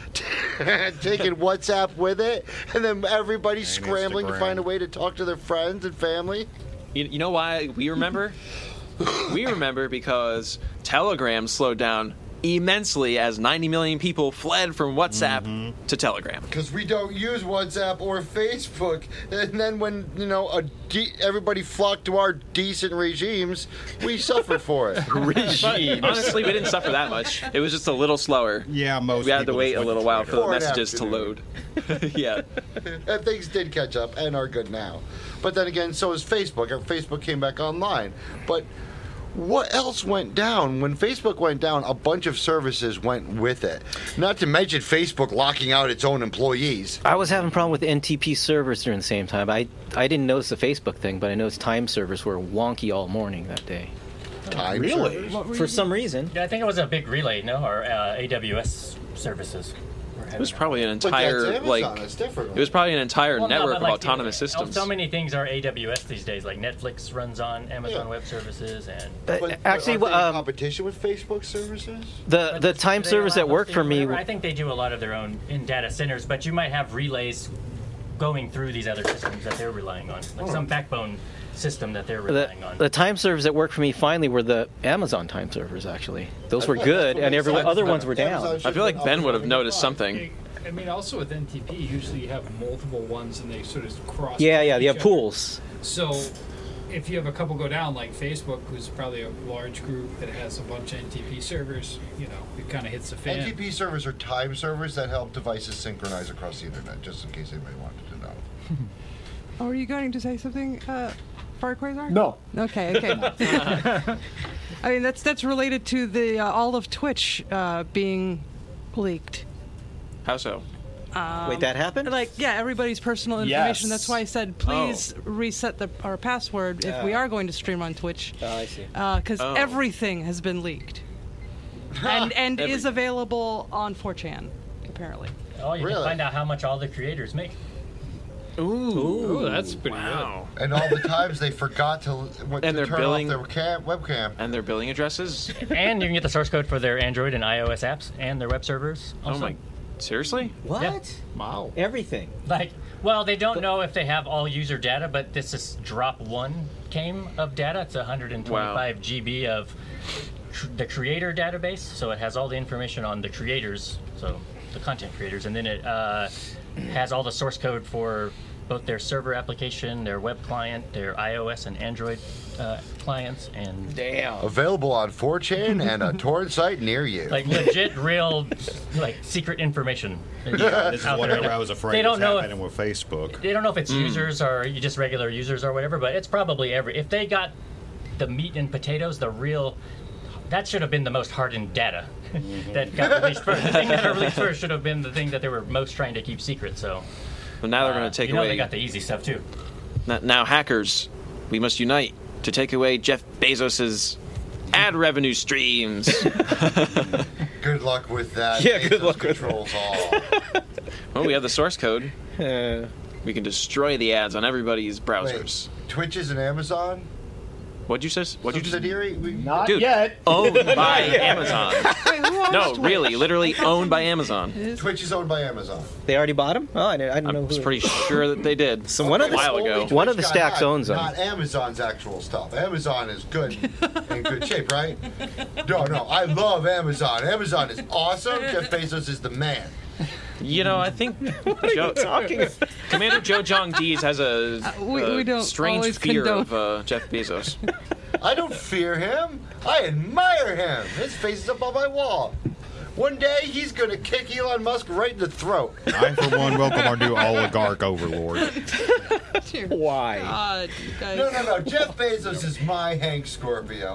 S4: taking WhatsApp with it, and then everybody scrambling to
S11: Instagram.
S4: find a way to talk to their friends and family.
S11: You, you know why we remember? We remember because Telegram slowed down immensely as ninety million people fled from WhatsApp to Telegram.
S4: Because we don't use WhatsApp or Facebook, and then when you know a de- everybody flocked to our decent regimes, we suffer for it.
S11: But honestly, we didn't suffer that much. It was just a little slower.
S12: Yeah, most
S11: We had to
S12: people
S11: wait
S12: just
S11: a
S12: went
S11: little
S12: to
S11: while for the
S4: For an
S11: messages to load. Yeah.
S4: And things did catch up and are good now. But then again, so is Facebook. Our Facebook came back online. But what else went down? When Facebook went down, a bunch of services went with it. Not to mention Facebook locking out its own employees.
S9: I was having a problem with N T P servers during the same time. I I didn't notice the Facebook thing, but I noticed Time servers were wonky all morning that day.
S4: Time
S9: Really?
S4: servers?
S9: For some reason.
S8: Yeah, I think it was a big relay, no, or uh, A W S services.
S11: It was probably an
S4: But that's
S11: entire
S4: Amazon,
S11: like.
S4: it's different.
S11: It was probably an entire
S8: Well, no,
S11: network
S8: but
S11: of
S8: like,
S11: autonomous
S8: you know,
S11: systems.
S8: So many things are A W S these days. Like Netflix runs on Amazon Web Services, and
S4: But, but
S9: actually,
S4: aren't they in
S9: um,
S4: competition with Facebook services?
S9: The the Time
S8: they
S9: servers
S8: allow
S9: that work
S8: us
S9: for
S8: to-
S9: me.
S8: whatever. I think they do a lot of their own in data centers, but you might have relays going through these other systems that they're relying on, like some backbone system that they're
S9: The,
S8: relying on.
S9: the time servers that worked for me finally were the Amazon time servers. Actually, those were good, and every other ones were down.
S11: I feel like Ben would have noticed something.
S17: I mean, also with N T P, usually you have multiple ones and they sort of cross.
S9: Yeah, yeah,
S17: each
S9: you have
S17: other.
S9: pools.
S17: So if you have a couple go down, like Facebook, who's probably a large group that has a bunch of N T P servers, you know, it kind of hits the fan.
S4: N T P servers are time servers that help devices synchronize across the internet, just in case anybody wanted to know.
S6: Oh, are you going to say something, uh, Far Quasar?
S5: No.
S6: Okay, okay. I mean, that's that's related to the uh, all of Twitch uh, being leaked.
S11: How so?
S6: Um,
S9: Wait, that happened?
S6: Like, yeah, everybody's personal information.
S5: Yes.
S6: That's why I said, please reset the our password if we
S9: Oh.
S6: are going to stream on Twitch,
S9: Oh, I see.
S6: because
S11: Oh.
S6: everything has been leaked, and and
S11: Every-
S6: is available on four chan, apparently.
S8: oh, you
S4: Really?
S8: can find out how much all the creators make.
S17: Ooh, that's pretty
S11: Wow.
S4: And all the times they forgot to, what,
S11: And
S4: to
S11: they're
S4: turn
S11: billing-
S4: off their cam- webcam.
S11: And their billing addresses?
S8: And you can get the source code for their Android and iOS apps and their web servers.
S11: Oh
S8: Also.
S11: my! Seriously?
S9: What?
S8: Yeah.
S17: Wow.
S9: Everything.
S8: Like, well, they don't know if they have all user data, but this is drop one came of data. It's one hundred twenty-five G B of tr- the creator database, so it has all the information on the creators, so the content creators, and then it uh, has all the source code for both their server application, their web client, their iOS and Android uh, clients, and
S5: damn,
S4: available on four chan and a torrent site near you.
S8: like legit, real, like secret information.
S12: Yeah, this is
S8: out
S12: whatever
S8: there.
S12: I was afraid
S8: They don't
S12: was
S8: know if-
S12: happening with Facebook.
S8: They don't know if it's
S12: Mm.
S8: users or you just regular users or whatever, but it's probably every. If they got the meat and potatoes, the real, that should have been the most hardened data that got released first. The thing that got released first should have been the thing that they were most trying to keep secret. So,
S11: Well, now they're
S8: uh,
S11: going to take
S8: you know
S11: away.
S8: they got the easy stuff too.
S11: Now, now, hackers, we must unite to take away Jeff Bezos's ad revenue streams.
S4: Good luck with that.
S11: Yeah, good
S4: Bezos
S11: luck with
S4: controls all.
S11: Well, we have the source code. We can destroy the ads on everybody's browsers.
S4: Wait, Twitch is an Amazon
S11: What'd you say? What'd you just?
S4: subsidiary? We-
S5: Not
S11: Dude,
S5: yet.
S11: owned by
S5: Not yet.
S11: Amazon. No, really, literally owned by Amazon.
S4: Twitch is owned by Amazon.
S10: They already bought them? Oh, I didn't, I didn't know.
S11: I was
S10: who-
S11: pretty sure that they did.
S10: So one of
S11: a
S10: the
S11: while ago.
S10: one of the
S4: Twitch
S10: stacks
S4: got
S10: owns them.
S4: Not Amazon's actual stuff. Amazon is good, in good shape, right? No, no, I love Amazon. Amazon is awesome. Jeff Bezos is the man.
S11: You know, I think Joe, Commander Joe Jong Dees has a,
S6: Uh, we-
S11: a
S6: we don't
S11: strange
S6: always
S11: fear
S6: condone-
S11: of uh, Jeff Bezos.
S4: I don't fear him. I admire him. His face is up on my wall. One day he's gonna kick Elon Musk right in the throat.
S12: I, for one, welcome our new oligarch overlord.
S10: Why?
S6: God, you guys.
S4: No, no, no. Jeff Bezos is my Hank Scorpio,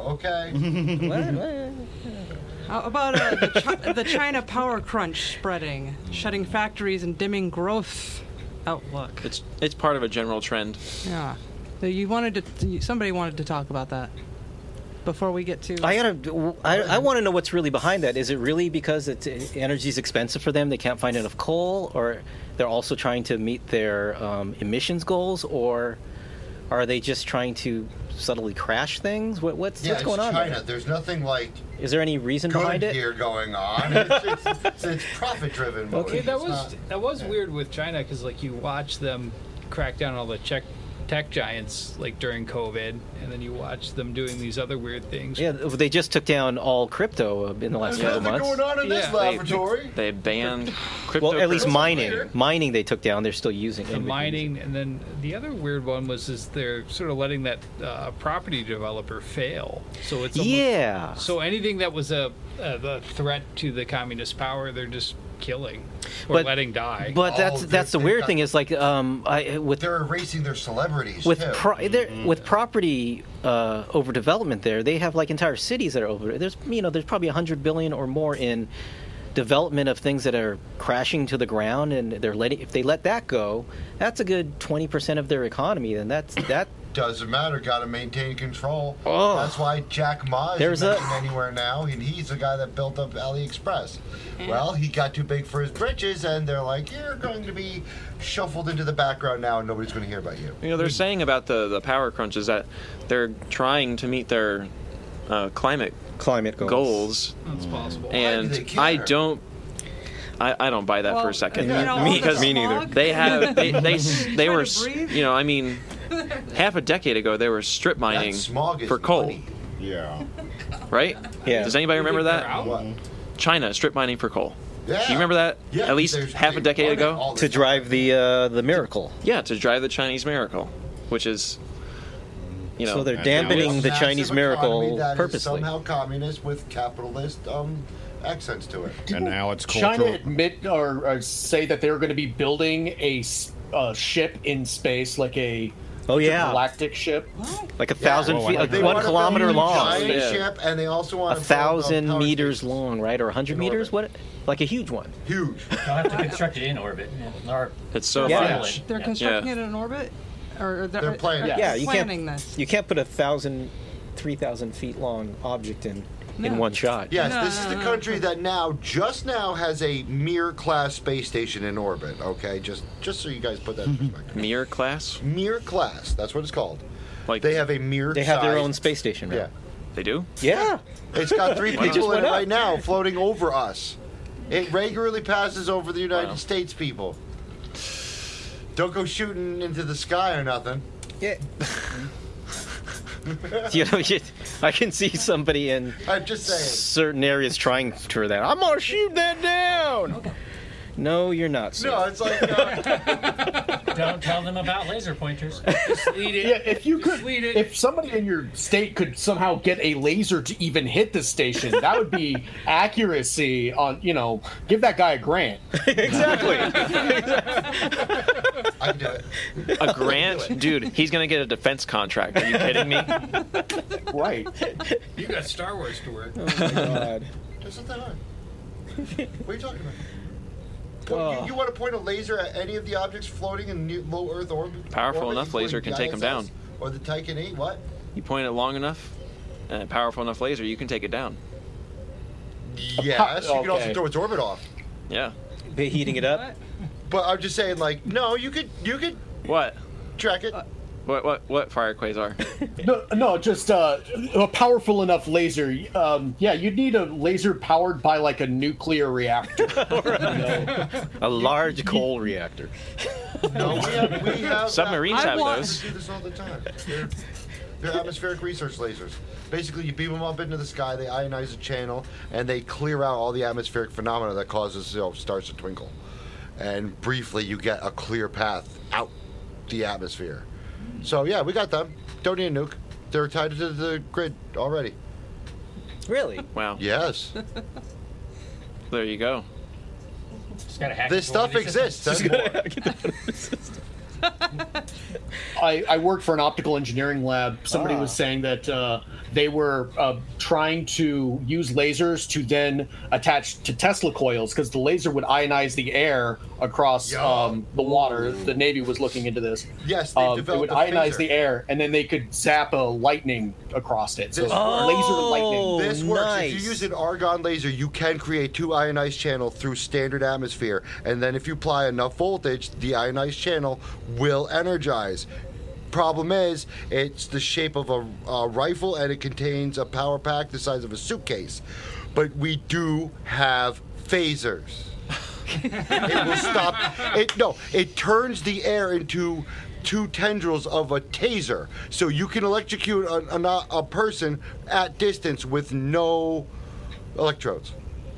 S4: okay?
S6: How about uh, the, Chi- the China power crunch spreading, shutting factories and dimming growth outlook?
S11: It's it's part of a general trend.
S6: Yeah. So you wanted to. Somebody wanted to talk about that before we get to.
S10: I gotta. I, I want to know what's really behind that. Is it really because it's, energy's expensive for them? They can't find enough coal, or they're also trying to meet their um, emissions goals, or are they just trying to subtly crash things? What, what's
S4: Yeah,
S10: what's going
S4: it's
S10: on
S4: China.
S10: there?
S4: There's nothing like
S10: Is there any reason
S4: good
S10: behind it?
S4: here going on. It's, it's, it's profit-driven.
S17: Okay, that
S4: It's
S17: was
S4: not-
S17: that was weird with China because like you watch them crack down on all the tech tech giants like during COVID, and then you watch them doing these other weird things.
S10: Yeah, they just took down all crypto in the last
S4: There's
S10: couple
S4: nothing
S10: months.
S4: going on in this
S17: Yeah.
S4: laboratory.
S11: They banned crypto.
S10: Well, at least mining.
S4: later.
S10: Mining they took down. They're still using
S17: The
S10: it.
S17: mining, and then the other weird one was is they're sort of letting that uh, property developer fail. So it's almost,
S10: Yeah.
S17: So anything that was a, a, a threat to the communist power, they're just killing or
S10: But-
S17: letting die.
S10: But that's
S4: Oh,
S10: that's the
S4: they-
S10: weird
S4: they-
S10: thing is like um I with
S4: They're erasing their celebrities
S10: with
S4: too.
S10: pro- there, with property uh, overdevelopment there, they have like entire cities that are over. There's you know there's probably a hundred billion or more in development of things that are crashing to the ground, and they're letting if they let that go, that's a good twenty percent of their economy. Then that's that.
S4: Doesn't matter. Got to maintain control.
S10: Oh.
S4: That's why Jack Ma is
S10: There's a-
S4: mentioned anywhere now, and he's the guy that built up AliExpress. Well, he got too big for his britches, and they're like, "You're going to be shuffled into the background now, and nobody's going to hear about you."
S11: You know, they're saying about the, the power crunch is that they're trying to meet their uh, climate
S10: Climate goals.
S11: goals,
S17: That's possible.
S11: and
S4: Why do they
S11: I
S4: care?
S11: don't. I, I don't buy that for
S6: Well,
S11: a second.
S6: you know, all the
S11: because
S6: Me neither. smog.
S11: they have they they, they were
S6: Trying to breathe.
S11: you know I mean half a decade ago they were strip mining
S4: That smog is
S11: for coal,
S4: money.
S12: Yeah.
S11: right?
S10: Yeah.
S11: Does anybody remember
S17: They're
S11: that?
S17: out?
S4: What?
S11: China strip mining for coal.
S4: Yeah.
S11: Do you remember that?
S4: Yeah,
S11: At least
S4: there's-
S11: half a
S4: they
S11: decade
S4: run it
S11: ago.
S4: all the
S10: To
S4: time.
S10: drive the uh, the miracle.
S11: Yeah, to drive the Chinese miracle, which is you know
S10: So they're
S12: and
S10: dampening
S12: now
S10: the
S4: Massive
S10: Chinese
S4: economy
S10: miracle
S4: that is
S10: purposely.
S4: somehow communist with capitalist um, accents to it.
S12: And now it's
S5: China
S12: cultural.
S5: admit or, or say that they're going to be building a s- uh, ship in space, like a
S10: Oh yeah,
S5: galactic ship.
S10: like a thousand
S12: Yeah.
S10: feet, like
S4: They
S10: one
S4: wanna
S10: kilometer
S4: build a
S10: long,
S4: giant
S11: Yeah.
S4: ship, and they also
S10: a
S4: want to
S10: thousand meters long, right, or a hundred
S4: In
S10: meters?
S4: orbit.
S10: What? Like a huge one.
S4: Huge.
S8: They'll have to construct it in orbit. Or
S11: it's so
S10: Yeah.
S11: much.
S6: They're constructing it in orbit, or or they're,
S4: They're planning it.
S10: Yeah, you can't-
S6: planning this.
S10: You can't put a thousand, three thousand feet long object in in
S6: No.
S10: one shot.
S4: Yes,
S6: No,
S4: this is
S6: no,
S4: the
S6: no.
S4: country that now, just now, has a Mir class space station in orbit. Okay, just just so you guys put that in perspective.
S11: Mir class?
S4: Mir class, that's what it's called.
S11: Like
S4: They have a Mir.
S10: They have their
S4: size-
S10: own space station. Right?
S4: Yeah,
S11: they do?
S10: Yeah.
S4: it's got three
S10: They just
S4: people in
S10: went
S4: it
S10: up.
S4: right now, floating over us. It regularly passes over the United
S11: Wow.
S4: States people. Don't go shooting into the sky or nothing.
S10: Yeah. you know, you, I can see somebody in
S4: I'm just saying.
S10: certain areas trying for that. I'm gonna shoot that down. No, you're not, sir.
S4: No, it's like. Uh,
S8: Don't tell them about laser pointers.
S5: Yeah, if you could, if somebody in your state could somehow get a laser to even hit the station, that would be accuracy on, you know, give that guy a grant.
S10: Exactly.
S4: I can do it.
S11: A grant? Dude, he's going to get a defense contract. Are you kidding me?
S5: Right.
S17: You got Star Wars to work.
S10: Oh, my God.
S4: That's not that hard. What are you talking about? Well, you, you want to point a laser at any of the objects floating in new, low Earth orbit?
S11: Powerful
S4: orbit,
S11: enough laser can take them down.
S4: Or the Titan eight, what?
S11: You point it long enough, and a powerful enough laser, you can take it down.
S4: Yes, you can also throw its orbit off.
S11: Yeah.
S10: Be heating it up?
S4: But I'm just saying, like, no, you could, you could
S11: What?
S4: track it.
S11: What what what fire quasar?
S5: No, no, just uh, a powerful enough laser. Um, yeah, you'd need a laser powered by like a nuclear reactor.
S10: A large coal reactor.
S4: No, we have, we have
S11: Submarines
S4: that.
S11: have
S4: I
S11: those.
S4: do this all the time. They're, they're atmospheric research lasers. Basically, you beam them up into the sky, they ionize the channel, and they clear out all the atmospheric phenomena that causes, you know, stars to twinkle. And briefly, you get a clear path out the atmosphere. So yeah, we got them. Don't need a nuke. They're tied to the grid already.
S10: Really?
S11: Wow.
S4: Yes.
S11: There you go.
S8: Just gotta hack
S4: This
S8: into one of
S4: stuff
S8: these
S4: exists.
S8: systems.
S4: That's more.
S5: I, I worked for an optical engineering lab. Somebody
S4: Ah.
S5: was saying that uh, they were uh, trying to use lasers to then attach to Tesla coils because the laser would ionize the air across um, the water. The Navy was looking into this.
S4: Yes, they've
S5: um, it
S4: developed
S5: would
S4: a
S5: ionize
S4: phaser.
S5: the air, and then they could zap a lightning across it. So
S4: This
S5: laser lightning.
S4: This works. If you use an argon laser, you can create two ionized channels through standard atmosphere. And then if you apply enough voltage, the ionized channel will energize. Problem is, it's the shape of a, a rifle and it contains a power pack the size of a suitcase. But we do have phasers. It will stop. It no. It turns the air into two tendrils of a taser, so you can electrocute a, a, a person at distance with no electrodes.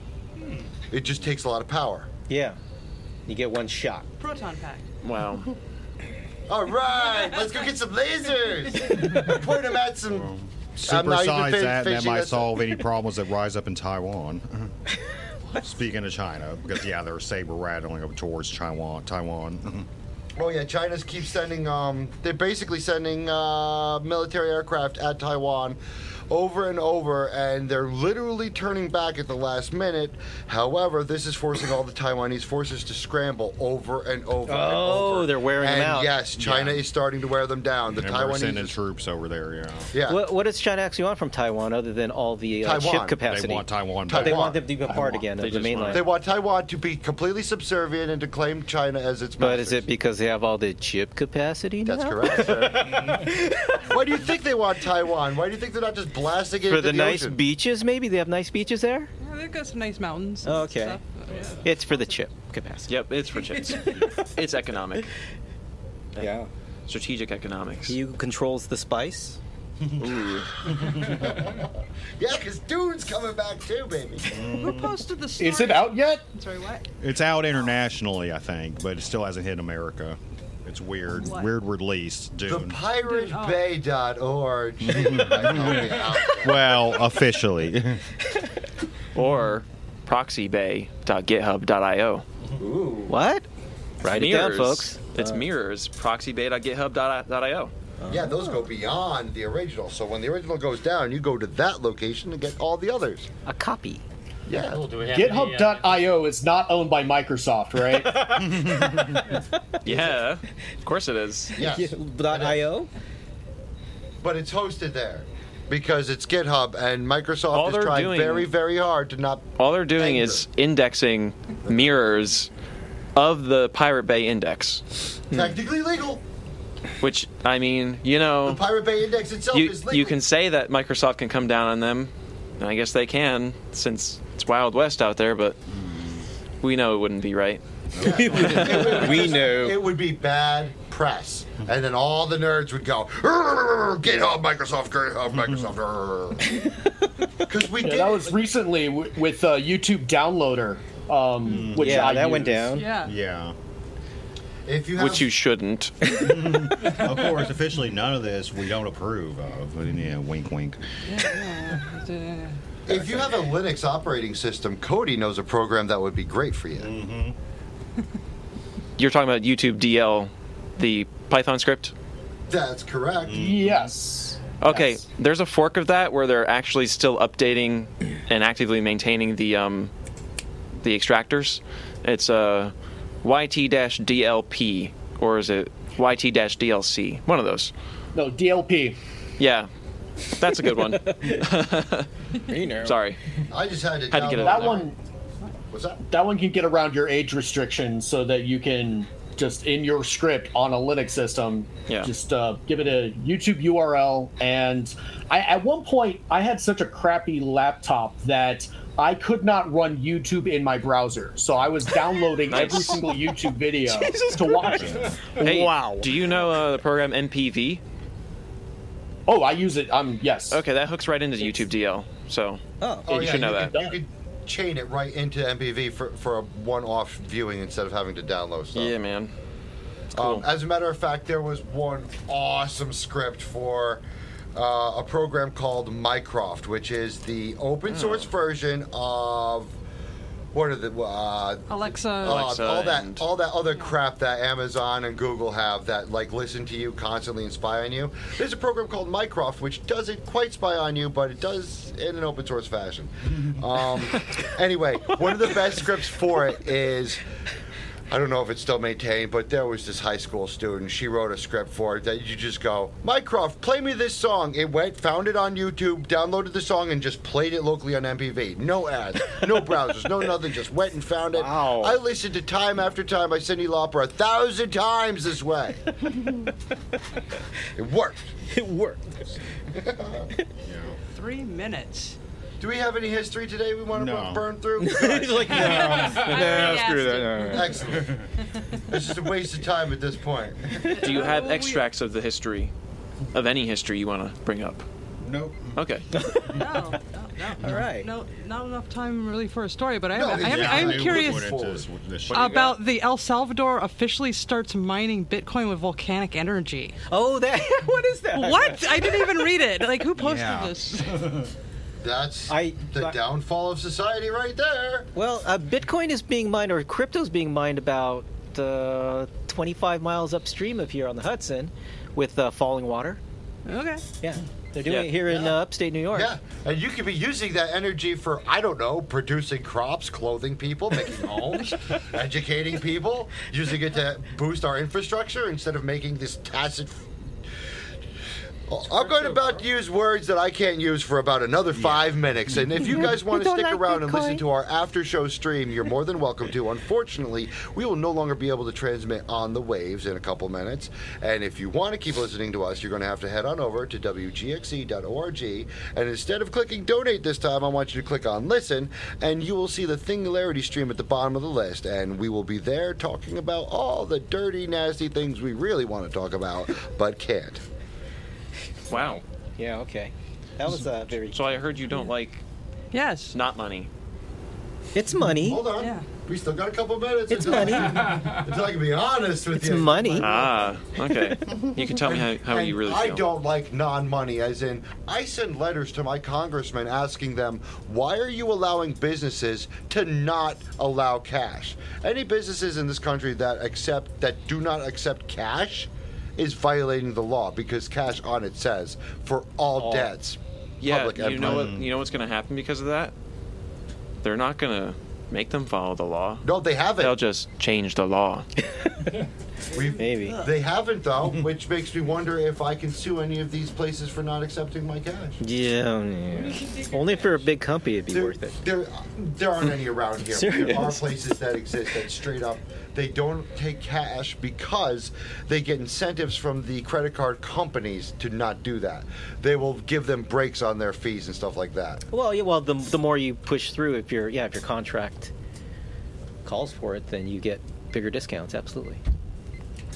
S4: It just takes a lot of power.
S10: Yeah. You get one shot.
S6: Proton pack.
S11: Wow.
S4: All right, let's go get some lasers. Point them at some. I'm not even
S12: Supersize
S4: fin-
S12: that, and that
S4: finishing
S12: might
S4: this.
S12: solve any problems that rise up in Taiwan. Speaking of China, because yeah, they're saber rattling up towards Taiwan. Taiwan.
S4: Oh yeah, China's keep sending. Um, they're basically sending uh, military aircraft at Taiwan over and over, and they're literally turning back at the last minute. However, this is forcing all the Taiwanese forces to scramble over and over and
S10: Oh,
S4: over.
S10: they're wearing
S4: and
S10: them out.
S4: yes, China
S12: Yeah.
S4: is starting to wear them down. The
S12: And we're sending
S4: Taiwanese.
S12: troops over there. Yeah.
S4: Yeah.
S10: What, what does China actually want from Taiwan other than all the uh,
S4: Taiwan.
S10: ship capacity?
S12: They want Taiwan
S10: They
S12: back.
S10: want them to be a part again
S11: They
S10: of the
S11: just
S10: mainland.
S11: want-
S4: They want Taiwan to be completely subservient and to claim China as its
S10: But is
S4: masters.
S10: it because they have all the chip capacity now?
S4: That's correct, sir. Why do you think they want Taiwan? Why do you think they're not just blasting it
S10: For
S4: into
S10: the
S4: the
S10: nice
S4: ocean?
S10: beaches, maybe? They have nice beaches there?
S6: Yeah, they've got some nice mountains. and
S10: Oh, okay.
S6: stuff. Yeah.
S10: It's for the chip capacity.
S11: Yep, it's for chips. It's economic.
S10: Yeah.
S11: Strategic economics.
S10: He who controls the spice?
S11: Ooh.
S4: Yeah, because Dune's coming back too, baby.
S6: Who posted the story?
S5: Is it out yet?
S6: Sorry, what?
S12: It's out internationally, I think, but it still hasn't hit America. It's weird.
S6: What?
S12: Weird release.
S4: The
S12: Dune.
S4: pirate bay dot org.
S12: Well, officially.
S11: Or proxybay dot github dot io.
S4: Ooh.
S10: What? Write it down,
S11: Mirrors.
S10: folks.
S11: It's
S10: Uh,
S11: mirrors. proxybay dot github dot io.
S4: Yeah, those go beyond the original. So when the original goes down, you go to that location to get all the others.
S10: A copy.
S4: Yeah.
S8: Cool. Do we have any, uh,
S5: GitHub dot io is not owned by Microsoft, right?
S11: Yeah, of course it is.
S4: Yes.
S10: Dot .io?
S4: But it's hosted there because it's GitHub, and Microsoft
S11: All
S4: is
S11: they're
S4: trying
S11: doing-
S4: very, very hard to not.
S11: All they're doing
S4: Anger.
S11: is indexing mirrors of the Pirate Bay Index,
S4: Technically legal.
S11: which, I mean, you
S4: The
S11: know,
S4: Pirate Bay Index itself
S11: you,
S4: is legal.
S11: you can say that Microsoft can come down on them, and I guess they can, since it's Wild West out there, but we know it wouldn't be right.
S4: It would
S10: We
S4: just-
S10: know.
S4: It would be bad press. And then all the nerds would go, "Rrr, GitHub, Microsoft, GitHub, Microsoft. Because we
S5: Yeah,
S4: did.
S5: that was recently w- with uh, YouTube Downloader. um, which
S10: yeah,
S5: I
S10: that
S5: use.
S10: went down.
S6: Yeah.
S12: Yeah.
S4: If you have,
S11: Which you shouldn't.
S12: Of course, officially, none of this we don't approve of. But, yeah, wink, wink.
S6: Yeah, yeah.
S4: if you have a Linux operating system, Kodi knows a program that would be great for you.
S12: Mm-hmm.
S11: You're talking about YouTube D L, the Python script?
S4: That's correct.
S5: Yes.
S11: Okay,
S5: Yes.
S11: there's a fork of that where they're actually still updating and actively maintaining the um, the extractors. It's uh, Y T D L P, or is it Y T D L C? One of those.
S5: No, D L P.
S11: Yeah, that's a good one.
S10: You know.
S11: Sorry.
S4: I just had to
S11: Had to get it
S4: download
S5: That
S11: out.
S5: one,
S4: What's that?
S5: that one can get around your age restrictions so that you can just in your script on a Linux system,
S11: Yeah.
S5: just uh, give it a YouTube U R L. And I, at one point, I had such a crappy laptop that I could not run YouTube in my browser. So I was downloading
S11: Nice.
S5: every single YouTube video to watch it.
S11: Hey,
S5: Wow.
S11: do you know uh, the program N P V?
S5: Oh, I use it. Um, yes.
S11: Okay, that hooks right into YouTube D L. So
S10: Oh.
S11: you should know
S4: you
S11: that.
S4: Could, you could chain it right into M P V for, for a one-off viewing instead of having to download stuff.
S11: Yeah, man.
S4: Um, as a matter of fact, there was one awesome script for uh, a program called Mycroft, which is the open source version of what are the uh,
S6: Alexa.
S4: uh,
S11: Alexa
S4: all that
S11: and-
S4: all that other crap that Amazon and Google have that like listen to you constantly and spy on you. There's a program called Mycroft which doesn't quite spy on you, but it does in an open source fashion. Um, anyway, one of the best scripts for it is. I don't know if it's still maintained, but there was this high school student. She wrote a script for it that you just go, Mycroft, play me this song. It went, found it on YouTube, downloaded the song, and just played it locally on M P V. No ads, no browsers, no nothing. Just went and found it.
S10: Wow.
S4: I listened to Time After Time by Cyndi Lauper a thousand times this way. It worked.
S10: It worked.
S6: Three minutes.
S4: Do we have any history today we want to
S12: No.
S4: burn through?
S10: He's like, no, no, screw that. No, no, no.
S4: Excellent. It's just a waste of time at this point.
S11: Do you have extracts of the history, of any history you want to bring up?
S12: Nope.
S11: Okay.
S6: No, no, no.
S10: All right.
S6: No, not enough time really for a story, but I
S4: No,
S6: am, I am,
S4: yeah,
S6: I am
S4: I
S6: curious
S4: would-
S12: Into this, this
S6: about the El Salvador officially starts mining Bitcoin with volcanic energy.
S10: Oh, that. What is that?
S6: What? I didn't even read it. Like, who posted
S12: Yeah.
S6: this?
S4: That's
S10: I-
S4: the
S10: I-
S4: downfall of society right there.
S10: Well, uh, Bitcoin is being mined, or crypto's being mined about uh, twenty-five miles upstream of here on the Hudson with uh, falling water.
S6: Okay.
S10: Yeah. They're doing
S11: Yeah.
S10: it here in uh, upstate New York.
S4: Yeah, and you could be using that energy for, I don't know, producing crops, clothing people, making homes, educating people, using it to boost our infrastructure instead of making this tacit. I'm going about to use words that I can't use for about another five minutes. And if you guys want to
S10: You don't
S4: stick
S10: like
S4: around and
S10: Bitcoin?
S4: listen to our after show stream, you're more than welcome to. Unfortunately, we will no longer be able to transmit on the waves in a couple minutes. And if you want to keep listening to us, you're going to have to head on over to W G X C dot org. And instead of clicking donate this time, I want you to click on listen. And you will see the Thingularity stream at the bottom of the list. And we will be there talking about all the dirty, nasty things we really want to talk about, but can't.
S11: Wow.
S10: Yeah, okay. That was uh, very.
S11: So I heard you don't like
S6: Yes.
S11: not money.
S10: It's money.
S4: Hold on.
S6: Yeah.
S4: We still got a couple minutes.
S10: It's
S4: until,
S10: money.
S4: Until I can be honest with
S10: It's
S4: you.
S10: money.
S11: Ah, okay. You can tell me how, how
S4: And
S11: you really
S4: I
S11: feel.
S4: don't like non-money, as in, I send letters to my congressman asking them, why are you allowing businesses to not allow cash? Any businesses in this country that accept that do not accept cash is violating the law because cash on it says for all,
S11: All.
S4: debts.
S11: Yeah,
S4: public and
S11: you know what?
S4: private.
S11: You know what's going to happen because of that? They're not going to make them follow the law.
S4: No, they haven't.
S11: They'll just change the law.
S4: We've,
S10: Maybe.
S4: They haven't, though, which makes me wonder if I can sue any of these places for not accepting my cash.
S10: Yeah, yeah. Only for a big company it'd be
S4: There,
S10: worth it.
S4: there, there aren't any around here. There are
S10: Serious?
S4: places that exist that straight up they don't take cash because they get incentives from the credit card companies to not do that. They will give them breaks on their fees and stuff like that.
S10: Well, yeah. Well, the the more you push through, if your yeah, if your contract calls for it, then you get bigger discounts. Absolutely.